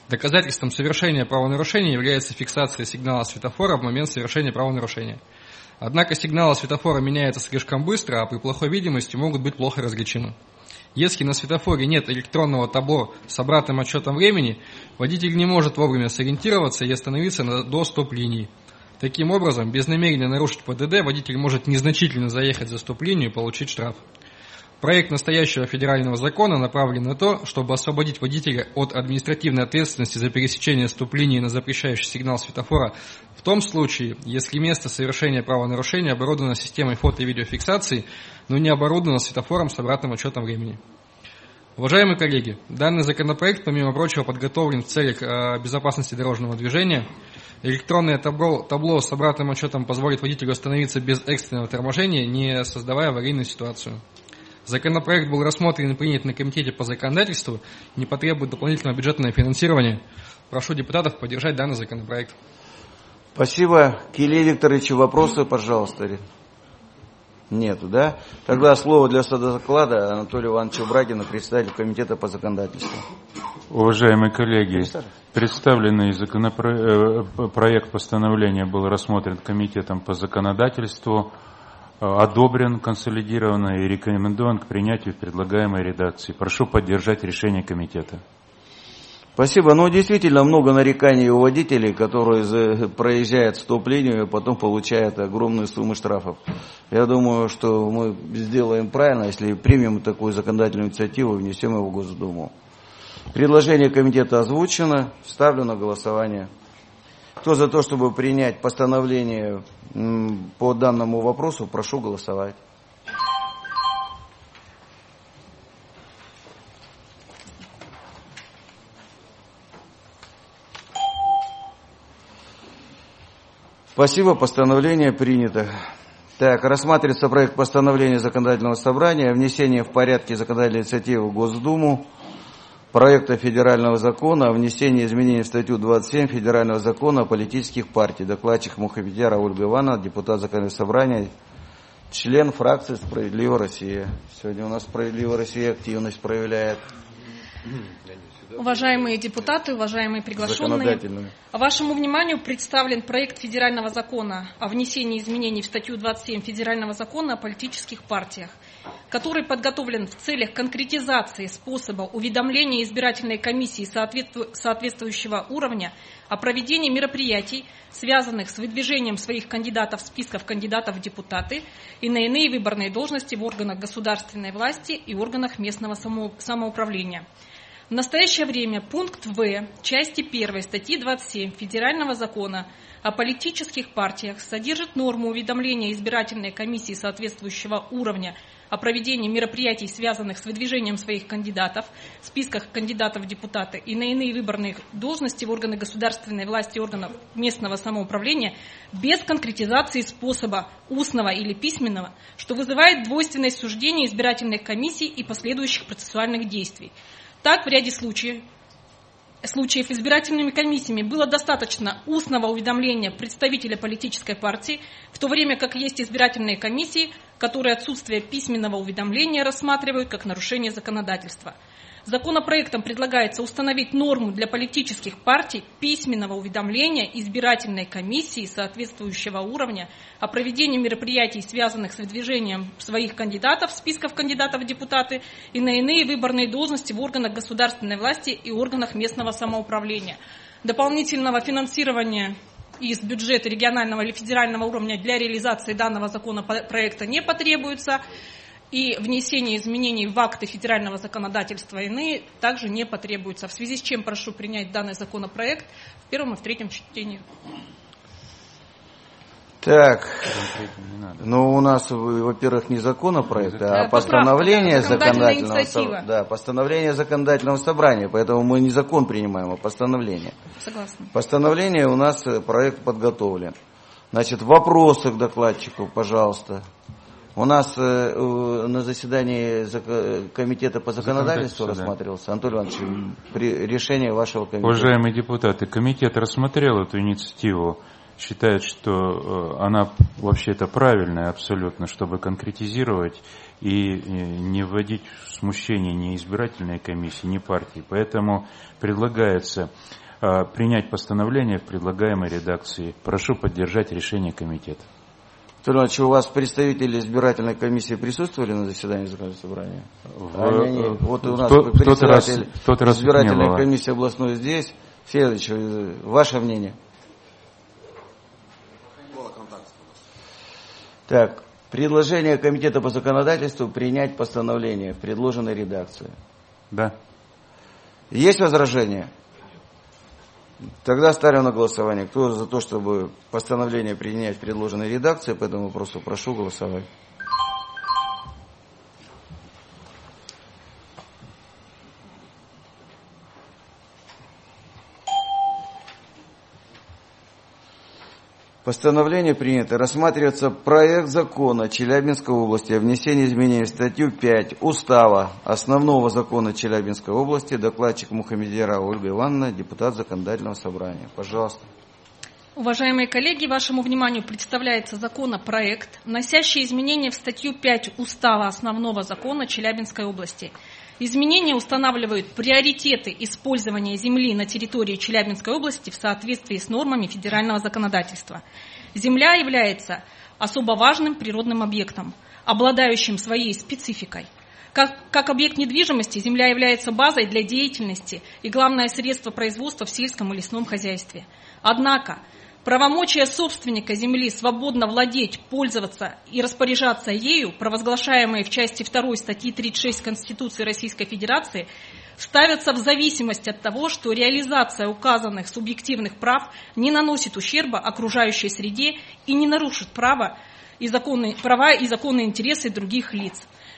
Доказательством совершения правонарушения является фиксация сигнала светофора в момент совершения правонарушения. Однако сигналы светофора меняются слишком быстро, а при плохой видимости могут быть плохо различимы. Если на светофоре нет электронного табло с обратным отсчетом времени, водитель не может вовремя сориентироваться и остановиться на, до стоп-линии. Таким образом, без намерения нарушить ПДД, водитель может незначительно заехать за стоп-линию и получить штраф. Проект настоящего федерального закона направлен на то, чтобы освободить водителя от административной ответственности за пересечение стоп-линии на запрещающий сигнал светофора в том случае, если место совершения правонарушения оборудовано системой фото- и видеофиксации, но не оборудовано светофором с обратным отсчетом времени. Уважаемые коллеги, данный законопроект, помимо прочего, подготовлен в целях безопасности дорожного движения. Электронное табло, табло с обратным отсчетом позволит водителю остановиться без экстренного торможения, не создавая аварийную ситуацию. Законопроект был рассмотрен и принят на комитете по законодательству, не потребует дополнительного бюджетного финансирования. Прошу депутатов поддержать данный законопроект. Спасибо. К Илье Викторовичу вопросы, пожалуйста. Нету, да? Тогда слово для содоклада Анатолию Ивановичу Брагину, председателю комитета по законодательству. Уважаемые коллеги, представленный законопроект постановления был рассмотрен комитетом по законодательству, одобрен консолидированно и рекомендован к принятию в предлагаемой редакции. Прошу поддержать решение комитета. Спасибо. Ну, действительно, много нареканий у водителей, которые проезжают стоп-линию и потом получают огромные суммы штрафов. Я думаю, что мы сделаем правильно, если примем такую законодательную инициативу и внесем его в Госдуму. Предложение комитета озвучено. Ставлю на голосование. Кто за то, чтобы принять постановление по данному вопросу, прошу голосовать. Спасибо, постановление принято. Так, рассматривается проект постановления законодательного собрания о внесении в порядке законодательной инициативы в Госдуму проекта федерального закона о внесении изменений в статью двадцать семь федерального закона о политических партиях. Докладчик Мухамедьярова Ольга Ивановна, депутат законодательного собрания, член фракции «Справедливая Россия». Сегодня у нас «Справедливая Россия» активность проявляет. Уважаемые депутаты, уважаемые приглашенные, вашему вниманию представлен проект федерального закона о внесении изменений в статью двадцать семь федерального закона о политических партиях, который подготовлен в целях конкретизации способа уведомления избирательной комиссии соответствующего уровня о проведении мероприятий, связанных с выдвижением своих кандидатов в списках кандидатов в депутаты и на иные выборные должности в органах государственной власти и органах местного самоуправления. В настоящее время пункт В части первой статьи двадцать семь Федерального закона о политических партиях содержит норму уведомления избирательной комиссии соответствующего уровня о проведении мероприятий, связанных с выдвижением своих кандидатов в списках кандидатов в депутаты и на иные выборные должности в органы государственной власти и органов местного самоуправления без конкретизации способа устного или письменного, что вызывает двойственность суждения избирательной комиссии и последующих процессуальных действий. Так, в ряде случаев, случаев избирательными комиссиями было достаточно устного уведомления представителя политической партии, в то время как есть избирательные комиссии, которые отсутствие письменного уведомления рассматривают как нарушение законодательства. Законопроектом предлагается установить норму для политических партий письменного уведомления избирательной комиссии соответствующего уровня о проведении мероприятий, связанных с выдвижением своих кандидатов в списках кандидатов в депутаты и на иные выборные должности в органах государственной власти и органах местного самоуправления. Дополнительного финансирования из бюджета регионального или федерального уровня для реализации данного законопроекта не потребуется. И внесение изменений в акты федерального законодательства иные также не потребуется. В связи с чем прошу принять данный законопроект в первом и в третьем чтении. Так, ну у нас, во-первых, не законопроект, а да, постановление законодательного, законодательного да, постановление законодательного собрания, поэтому мы не закон принимаем, а постановление. Согласна. Постановление у нас проект подготовлен. Значит, вопросы к докладчику, пожалуйста. У нас э, на заседании комитета по законодательству рассматривался. Да. Анатолий Иванович, при решении вашего комитета. Уважаемые депутаты, комитет рассмотрел эту инициативу, считает, что она вообще-то правильная абсолютно, чтобы конкретизировать и не вводить в смущение ни избирательной комиссии, ни партии. Поэтому предлагается принять постановление в предлагаемой редакции. Прошу поддержать решение комитета. Иванович, у вас представители избирательной комиссии присутствовали на заседании законодательного собрания? В... Они, они, вот у нас кто, председатель кто-то раз, избирательной комиссии областной здесь. Федорович, ваше мнение? Так, предложение комитета по законодательству принять постановление в предложенной редакции. Да. Есть возражения? Тогда ставим на голосование. Кто за то, чтобы постановление принять в предложенной редакции, по этому вопросу прошу голосовать. Постановление принято. Рассматривается проект закона Челябинской области о внесении изменений в статью пять Устава основного закона Челябинской области. Докладчик Мухамедьярова Ольга Ивановна, депутат Законодательного собрания. Пожалуйста. Уважаемые коллеги, вашему вниманию представляется законопроект, вносящий изменения в статью пять Устава основного закона Челябинской области. Изменения устанавливают приоритеты использования земли на территории Челябинской области в соответствии с нормами федерального законодательства. Земля является особо важным природным объектом, обладающим своей спецификой. Как, как объект недвижимости, земля является базой для деятельности и главное средство производства в сельском и лесном хозяйстве. Однако, правомочия собственника земли свободно владеть, пользоваться и распоряжаться ею, провозглашаемые в части второй статьи тридцать шесть Конституции Российской Федерации, ставятся в зависимость от того, что реализация указанных субъективных прав не наносит ущерба окружающей среде и не нарушит права и законные, права и законные интересы других лиц.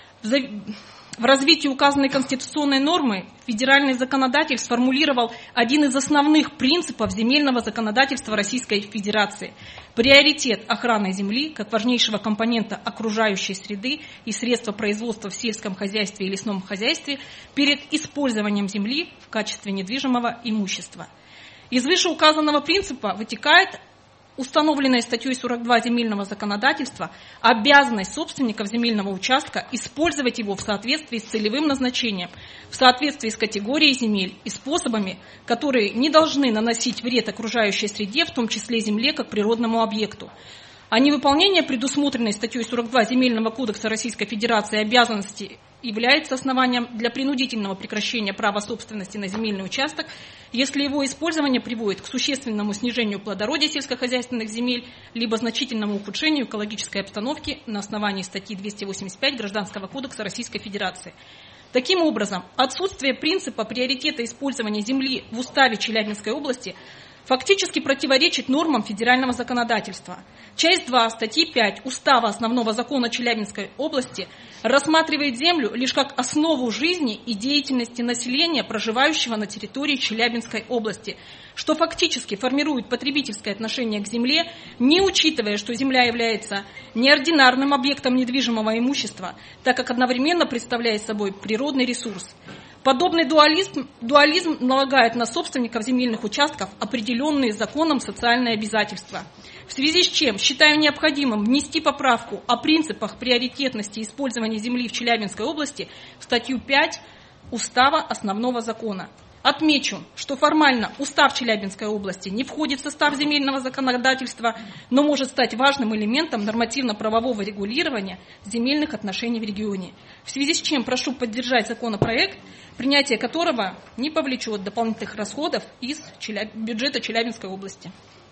В развитии указанной конституционной нормы федеральный законодатель сформулировал один из основных принципов земельного законодательства Российской Федерации – приоритет охраны земли как важнейшего компонента окружающей среды и средства производства в сельском хозяйстве и лесном хозяйстве перед использованием земли в качестве недвижимого имущества. Из вышеуказанного принципа вытекает установленная статьей сорок два земельного законодательства обязанность собственников земельного участка использовать его в соответствии с целевым назначением, в соответствии с категорией земель и способами, которые не должны наносить вред окружающей среде, в том числе земле как природному объекту. А невыполнение предусмотренной статьей сорок два Земельного кодекса Российской Федерации обязанности является основанием для принудительного прекращения права собственности на земельный участок, если его использование приводит к существенному снижению плодородия сельскохозяйственных земель, либо значительному ухудшению экологической обстановки на основании статьи двести восемьдесят пять Гражданского кодекса Российской Федерации. Таким образом, отсутствие принципа приоритета использования земли в уставе Челябинской области фактически противоречит нормам федерального законодательства. Часть два статьи пять Устава основного закона Челябинской области рассматривает землю лишь как основу жизни и деятельности населения, проживающего на территории Челябинской области, что фактически формирует потребительское отношение к земле, не учитывая, что земля является неординарным объектом недвижимого имущества, так как одновременно представляет собой природный ресурс. Подобный дуализм, дуализм налагает на собственников земельных участков определенные законом социальные обязательства. В связи с чем считаю необходимым внести поправку о принципах приоритетности использования земли в Челябинской области в статью пять Устава основного закона. Отмечу, что формально Устав Челябинской области не входит в состав земельного законодательства, но может стать важным элементом нормативно-правового регулирования земельных отношений в регионе. В связи с чем прошу поддержать законопроект, принятие которого не повлечет дополнительных расходов из Челяб... бюджета Челябинской области.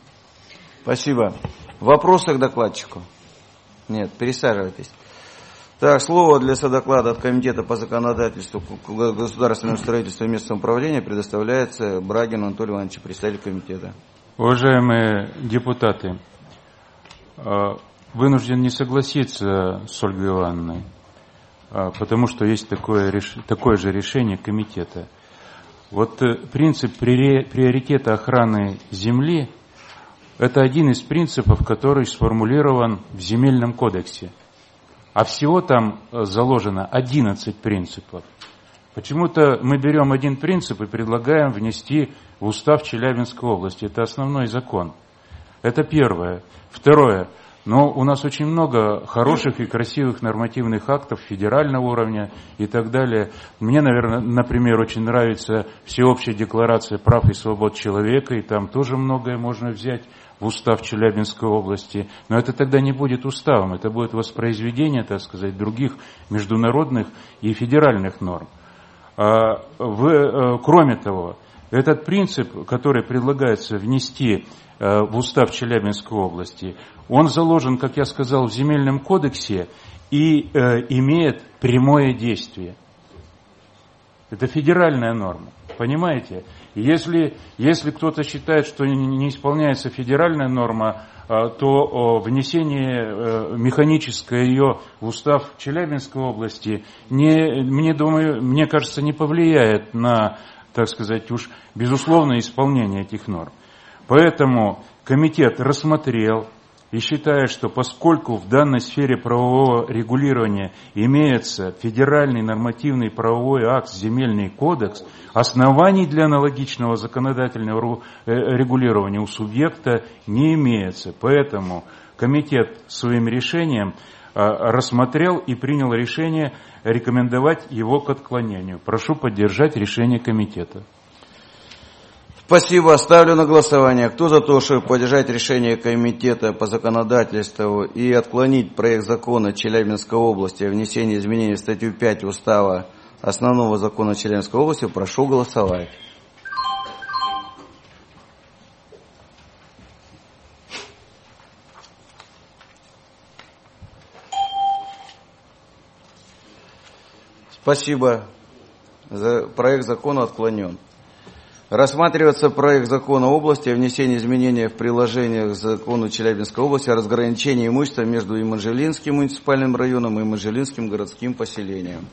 Спасибо. Вопросы к докладчику? Нет, пересаживайтесь. Так, слово для содоклада от Комитета по законодательству, государственному строительству и местному управлению предоставляется Брагину Анатолию Ивановичу, представителю комитета. Уважаемые депутаты, вынужден не согласиться с Ольгой Ивановной, потому что есть такое, такое же решение комитета. Вот принцип приоритета охраны земли – это один из принципов, который сформулирован в Земельном кодексе. А всего там заложено одиннадцать принципов. Почему-то мы берем один принцип и предлагаем внести в устав Челябинской области. Это основной закон. Это первое. Второе. Но у нас очень много хороших и красивых нормативных актов федерального уровня и так далее. Мне, наверное, например, очень нравится Всеобщая декларация прав и свобод человека, и там тоже многое можно взять. в устав Челябинской области, но это тогда не будет уставом, это будет воспроизведение, так сказать, других международных и федеральных норм. В, кроме того, этот принцип, который предлагается внести в устав Челябинской области, он заложен, как я сказал, в Земельном кодексе и имеет прямое действие. Это федеральная норма, понимаете? Если, если кто-то считает, что не исполняется федеральная норма, то внесение механическое ее в устав Челябинской области, не, мне, думаю, мне кажется, не повлияет на, так сказать, уж безусловное исполнение этих норм. Поэтому комитет рассмотрел и считает, что поскольку в данной сфере правового регулирования имеется федеральный нормативный правовой акт, земельный кодекс, оснований для аналогичного законодательного регулирования у субъекта не имеется. Поэтому комитет своим решением рассмотрел и принял решение рекомендовать его к отклонению. Прошу поддержать решение комитета. Спасибо. Ставлю на голосование. Кто за то, чтобы поддержать решение комитета по законодательству и отклонить проект закона Челябинской области о внесении изменений в статью пять Устава основного закона Челябинской области, прошу голосовать. Спасибо. Проект закона отклонен. Рассматривается проект закона области о внесении изменений в приложение к закону Челябинской области о разграничении имущества между Еманжелинским муниципальным районом и Еманжелинским городским поселением.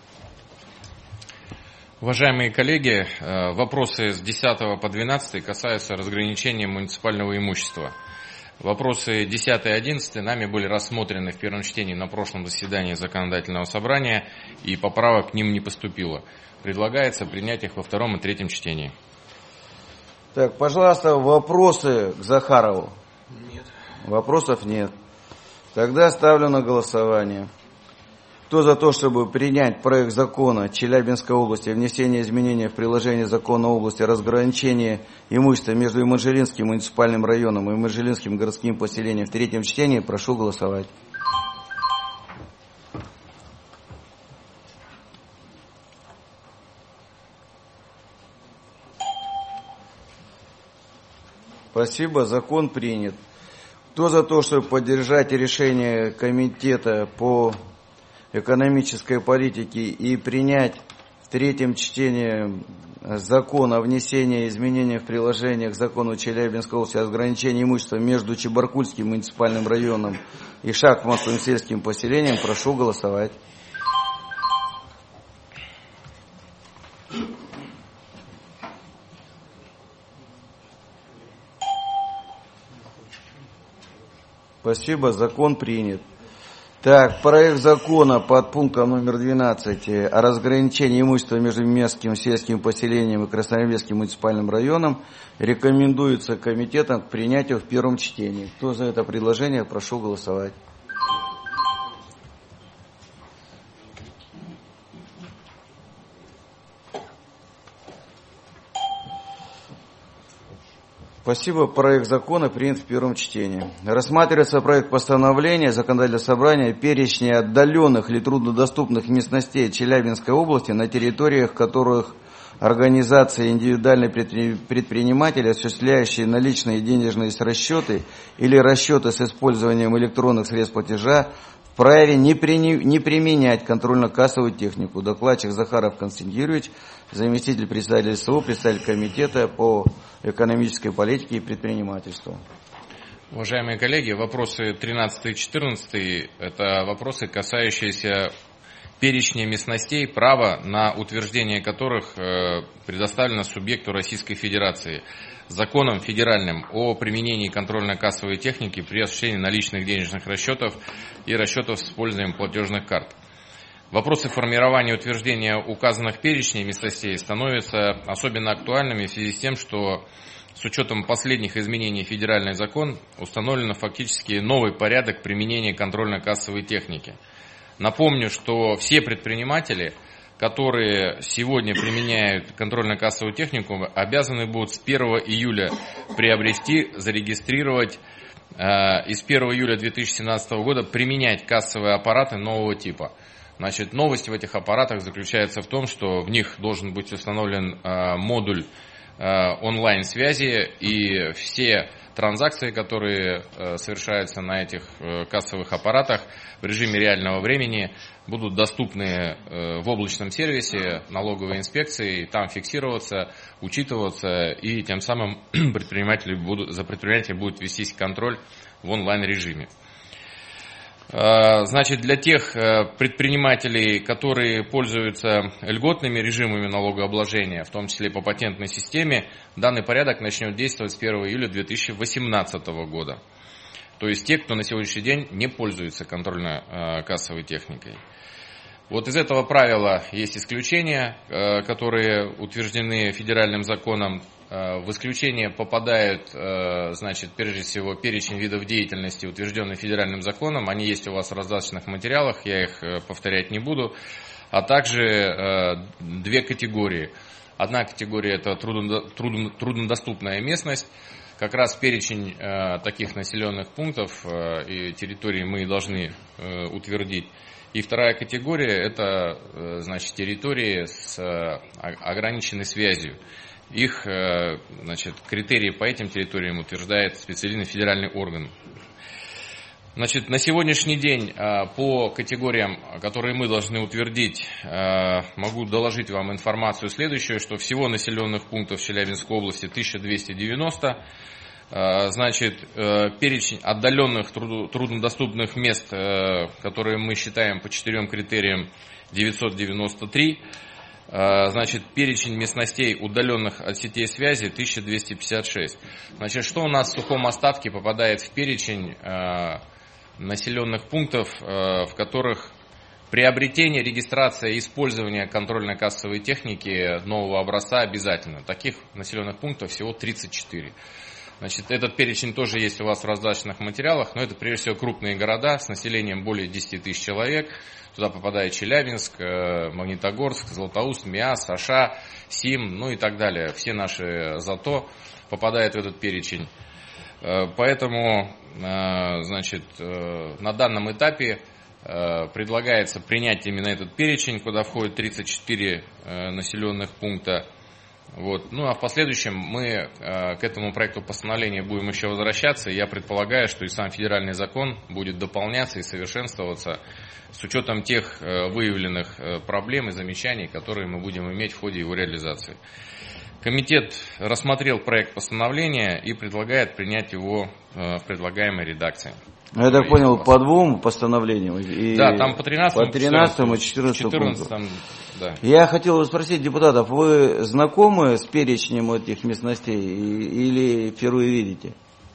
Уважаемые коллеги, вопросы с десятого по двенадцатый касаются разграничения муниципального имущества. Вопросы десятый и одиннадцатый нами были рассмотрены в первом чтении на прошлом заседании законодательного собрания, и поправок к ним не поступило. Предлагается принять их во втором и третьем чтении. Так, пожалуйста, вопросы к Захарову? Нет. Вопросов нет. Тогда ставлю на голосование. Кто за то, чтобы принять проект закона Челябинской области о внесении изменений в приложение закона области о разграничении имущества между Еманжелинским муниципальным районом и Еманжелинским городским поселением в третьем чтении, прошу голосовать. Спасибо, закон принят. Кто за то, чтобы поддержать решение комитета по экономической политике и принять в третьем чтении закон о внесении изменений в приложение к закону Челябинской области о разграничении имущества между Чебаркульским муниципальным районом и Шахматовым сельским поселением, прошу голосовать. Спасибо, закон принят. Так, проект закона под пунктом номер двенадцать о разграничении имущества между местным сельским поселением и Красноармейским муниципальным районом рекомендуется комитетом к принятию в первом чтении. Кто за это предложение, прошу голосовать. Спасибо. Проект закона принят в первом чтении. Рассматривается проект постановления законодательного собрания перечня отдаленных или труднодоступных местностей Челябинской области, на территориях которых организации индивидуальные предприниматели, осуществляющие наличные денежные расчеты или расчеты с использованием электронных средств платежа, вправе не, при, не применять контрольно-кассовую технику. Докладчик Захаров Константин Юрьевич, заместитель председателя СО, председатель комитета по экономической политике и предпринимательству. Уважаемые коллеги, вопросы тринадцатый и четырнадцатый – это вопросы, касающиеся перечня местностей, права на утверждение которых предоставлено субъекту Российской Федерации законом федеральным о применении контрольно-кассовой техники при осуществлении наличных денежных расчетов и расчетов с использованием платежных карт. Вопросы формирования и утверждения указанных перечней местностей становятся особенно актуальными в связи с тем, что с учетом последних изменений в федеральный закон установлен фактически новый порядок применения контрольно-кассовой техники. Напомню, что все предприниматели которые сегодня применяют контрольно-кассовую технику, обязаны будут с первого июля приобрести, зарегистрировать и с первого июля две тысячи семнадцатого года применять кассовые аппараты нового типа. Значит, новость в этих аппаратах заключается в том, что в них должен быть установлен модуль онлайн-связи, и все транзакции, которые совершаются на этих кассовых аппаратах в режиме реального времени, будут доступны в облачном сервисе налоговой инспекции, там фиксироваться, учитываться, и тем самым предприниматели будут, за предприятием будет вестись контроль в онлайн-режиме. Значит, для тех предпринимателей, которые пользуются льготными режимами налогообложения, в том числе по патентной системе, данный порядок начнет действовать с первого июля две тысячи восемнадцатого года. То есть те, кто на сегодняшний день не пользуется контрольно-кассовой техникой. Вот из этого правила есть исключения, которые утверждены федеральным законом. В исключение попадают, значит, прежде всего, перечень видов деятельности, утвержденный федеральным законом. Они есть у вас в раздаточных материалах, я их повторять не буду. А также две категории. Одна категория – это трудно, трудно, труднодоступная местность. Как раз перечень таких населенных пунктов и территорий мы должны утвердить. И вторая категория – это, значит, территории с ограниченной связью. Их, значит, критерии по этим территориям утверждает специальный федеральный орган. Значит, на сегодняшний день по категориям, которые мы должны утвердить, могу доложить вам информацию следующую, что всего населенных пунктов Челябинской области тысяча двести девяносто. Значит, перечень отдаленных труднодоступных мест, которые мы считаем по четырем критериям, девятьсот девяносто три. Значит, перечень местностей, удаленных от сетей связи, тысяча двести пятьдесят шесть. Значит, что у нас в сухом остатке попадает в перечень населенных пунктов, в которых приобретение, регистрация и использование контрольно-кассовой техники нового образца обязательно. Таких населенных пунктов всего тридцать четыре. Значит, этот перечень тоже есть у вас в раздаточных материалах, но это прежде всего крупные города с населением более десяти тысяч человек. Туда попадает Челябинск, Магнитогорск, Златоуст, Миас, Аша, Сим, ну и так далее. Все наши ЗАТО попадают в этот перечень. Поэтому, значит, на данном этапе предлагается принять именно этот перечень, куда входит тридцать четыре населенных пункта. Вот. Ну а в последующем мы к этому проекту постановления будем еще возвращаться. Я предполагаю, что и сам федеральный закон будет дополняться и совершенствоваться с учетом тех выявленных проблем и замечаний, которые мы будем иметь в ходе его реализации. Комитет рассмотрел проект постановления и предлагает принять его в предлагаемой редакции. Я так понял, по двум постановлениям. И да, там по тринадцатому, по тринадцатому и четырнадцатому четырнадцатому, да. Я хотел спросить депутатов, вы знакомы с перечнем этих местностей или впервые видите?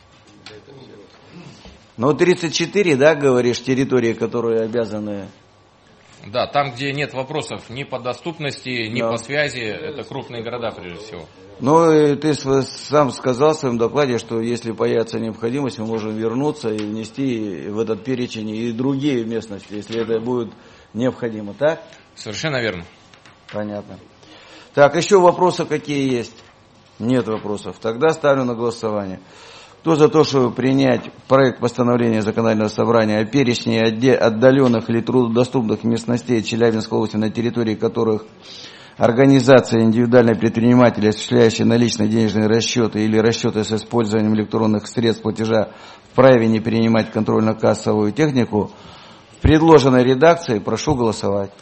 Ну, тридцать четыре, да, говоришь, территории, которые обязаны... Да, там, где нет вопросов ни по доступности, ни да. по связи, это крупные города, прежде всего. Ну, и ты сам сказал в своем докладе, что если появится необходимость, мы можем вернуться и внести в этот перечень и другие местности, если это будет необходимо, так? Совершенно верно. Понятно. Так, еще вопросы какие есть? Нет вопросов. Тогда ставлю на голосование. Кто за то, чтобы принять проект постановления законодательного собрания о перечне отдаленных или труднодоступных местностей Челябинской области, на территории которых организация индивидуальные предприниматели, осуществляющие наличные денежные расчеты или расчеты с использованием электронных средств платежа, вправе не принимать контрольно-кассовую технику, в предложенной редакции прошу голосовать.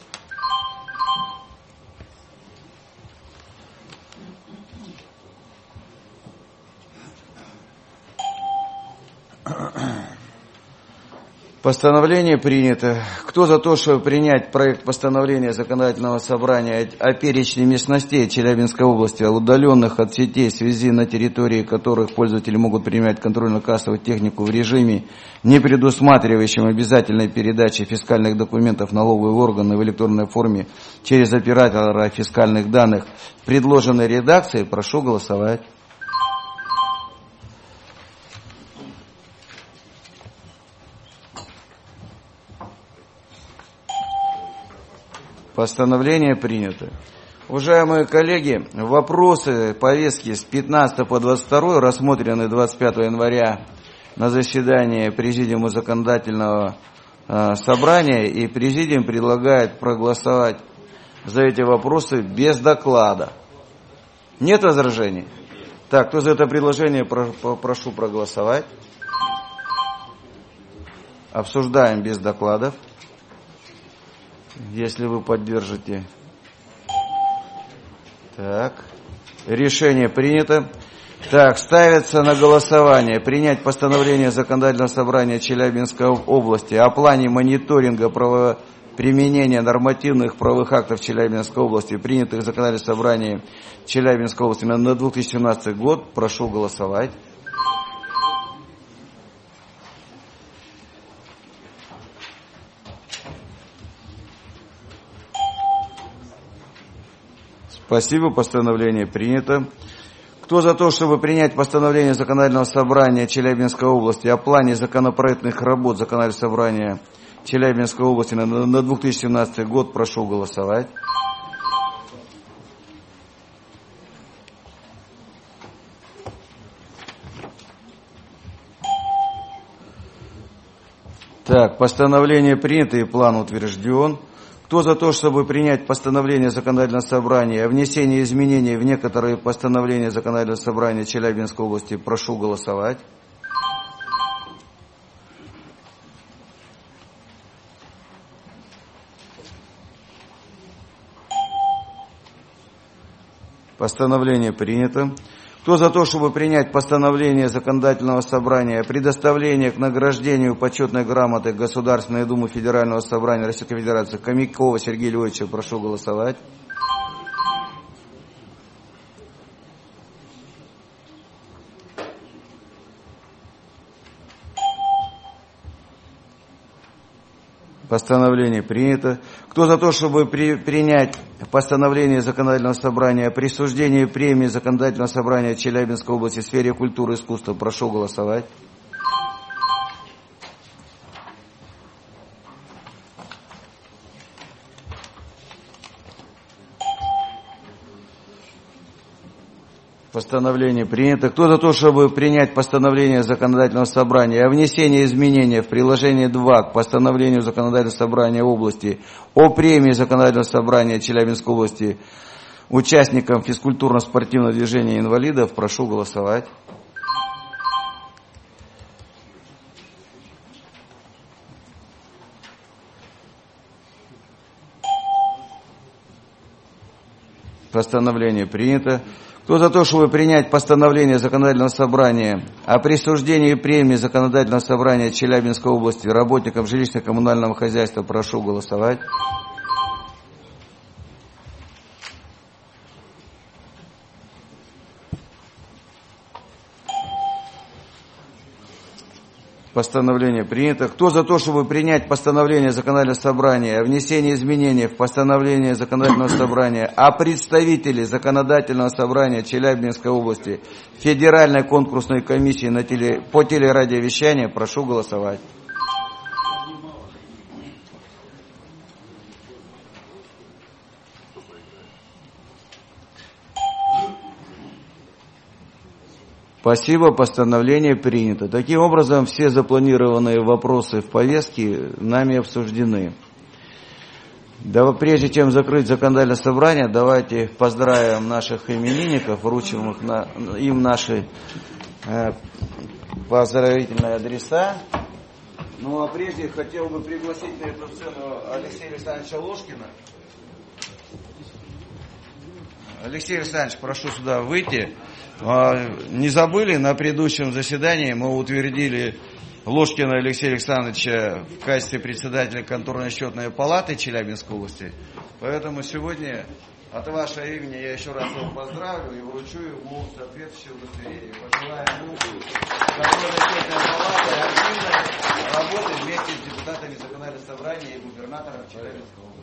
Постановление принято. Кто за то, чтобы принять проект постановления законодательного собрания о перечне местностей Челябинской области, удаленных от сетей связи, на территории которых пользователи могут принимать контрольно-кассовую технику в режиме, не предусматривающем обязательной передачи фискальных документов в налоговые органы в электронной форме через оператора фискальных данных, в предложенной редакции, прошу голосовать. Постановление принято. Уважаемые коллеги, вопросы повестки с пятнадцатого по двадцать второе рассмотрены двадцать пятого января на заседании Президиума Законодательного э, собрания, и Президиум предлагает проголосовать за эти вопросы без доклада. Нет возражений? Так, кто за это предложение, прошу проголосовать. Обсуждаем без докладов. Если вы поддержите. Так, решение принято. Так, ставится на голосование принять постановление Законодательного собрания Челябинской области о плане мониторинга правоприменения нормативных правовых актов Челябинской области, принятых в Законодательном собрании Челябинской области на две тысячи семнадцатый год. Прошу голосовать. Спасибо, постановление принято. Кто за то, чтобы принять постановление Законодательного собрания Челябинской области о плане законопроектных работ Законодательного собрания Челябинской области на, на две тысячи семнадцатый год, прошу голосовать. Так, постановление принято и план утвержден. Кто за то, чтобы принять постановление Законодательного собрания о внесении изменений в некоторые постановления Законодательного собрания Челябинской области, прошу голосовать. Постановление принято. Кто за то, чтобы принять постановление Законодательного собрания о предоставлении к награждению почетной грамоты Государственной Думы Федерального собрания Российской Федерации Хомякова Сергея Львовича, прошу голосовать. Постановление принято. Кто за то, чтобы при, принять постановление Законодательного собрания о присуждении премии Законодательного собрания Челябинской области в сфере культуры и искусства, прошу голосовать. Постановление принято. Кто за то, чтобы принять постановление Законодательного собрания о внесении изменения в приложение два к постановлению Законодательного собрания области о премии Законодательного собрания Челябинской области участникам физкультурно-спортивного движения инвалидов, прошу голосовать. Постановление принято. Кто за то, чтобы принять постановление Законодательного собрания о присуждении премии Законодательного собрания Челябинской области работникам жилищно-коммунального хозяйства, прошу голосовать. Постановление принято. Кто за то, чтобы принять постановление Законодательного собрания о внесении изменений в постановление Законодательного собрания о представителе Законодательного собрания Челябинской области Федеральной конкурсной комиссии на теле, по телерадиовещанию, прошу голосовать. Спасибо, постановление принято. Таким образом, все запланированные вопросы в повестке нами обсуждены. Да, прежде чем закрыть законодательное собрание, давайте поздравим наших именинников, вручим их на, им наши э, поздравительные адреса. Ну а прежде хотел бы пригласить на эту сцену Алексея Александровича Ложкина. Алексей Александрович, прошу сюда выйти. Не забыли, на предыдущем заседании мы утвердили Ложкина Алексея Александровича в качестве председателя контрольно-счетной палаты Челябинской области. Поэтому сегодня от вашего имени я еще раз его поздравлю и вручу ему соответствующее удостоверение. Пожелаем ему контрольно-счетной палаты активной работы вместе с депутатами Законодательного собрания и губернатором Челябинской области.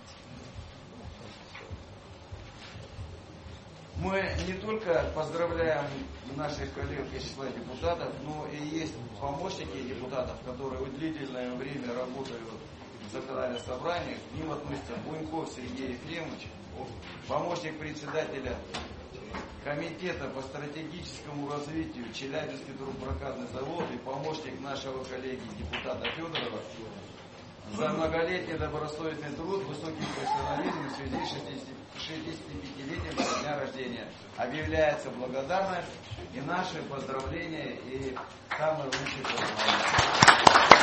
Мы не только поздравляем наших коллег из числа депутатов, но и есть помощники депутатов, которые длительное время работают законодательного собрания. К ним относится Буйнков Сергей Ефремович, помощник председателя Комитета по стратегическому развитию Челябинский трубопрокатный завод и помощник нашего коллеги депутата Федорова за многолетний добросовестный труд, высокий профессионализм в связи с шестидесятипятилетием со дня рождения. Объявляется благодарность и наши поздравления и самые лучшие пожелания.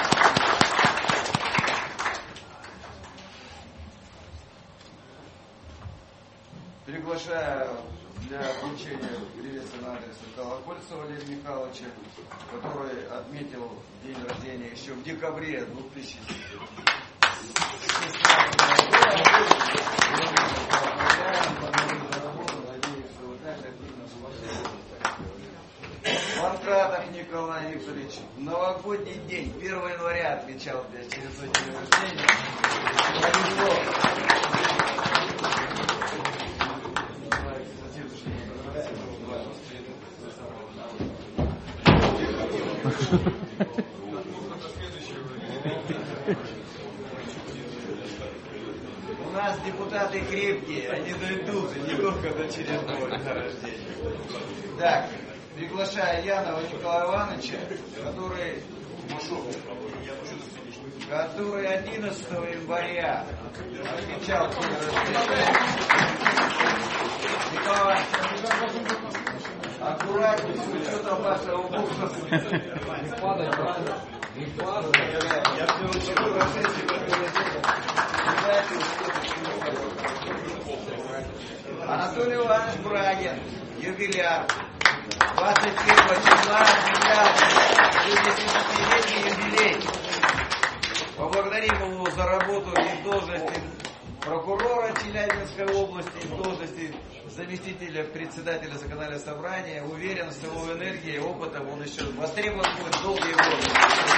Приглашаю для вручения приветствия на адрес Колокольцева Валерия Михайловича, который отметил день рождения еще в декабре две тысячи Панкратов Николай Викторович в новогодний день, первого января отмечал для очередной день рождения. У нас депутаты крепкие, они дойдут не только до очередного дня рождения. Так, приглашаю Янова Николая Ивановича, который, который одиннадцатого января отмечал день рождения. Николай, аккуратнее, с учетом вашего возраста. Не падай, правда? Не падай. Я все учил, Анатолий Иванович Брагин, юбиляр. двадцать первого числа шестидесятипятилетний юбилей. Поблагодарим его за работу и в должности прокурора Челябинской области, и в должности заместителя председателя законодательного собрания. Уверен, с его энергией и опытом он еще востребован будет долгие годы.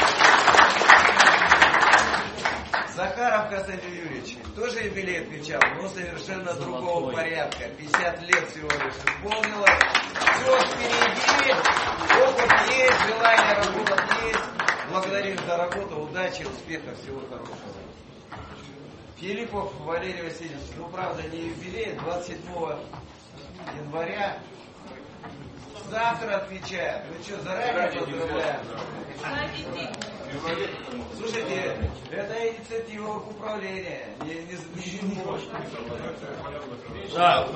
Захаров Константин Юрьевич тоже юбилей отмечал, но совершенно другого порядка. пятьдесят лет всего лишь исполнилось. Все впереди, опыт есть, желание работать есть. Благодарим за работу, удачи, успехов, всего хорошего. Филиппов Валерий Васильевич, ну правда не юбилей, двадцать седьмого января. Завтра отмечаем. Ну что, заранее поздравляем. Слушайте, это инициатива управления. Не, не, не, не... Да.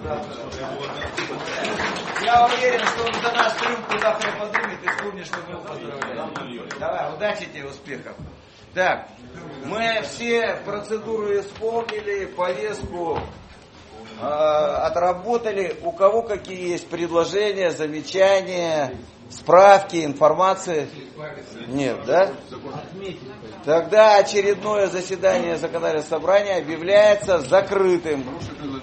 Я уверен, что он за наш труд туда приподнимет и вспомнит, что мы его поздравляем. Давай, удачи тебе, успехов. Так, мы все процедуры исполнили, повестку э, отработали. У кого какие есть предложения, замечания, справки, информации? Нет, да? Тогда очередное заседание законодательного собрания объявляется закрытым.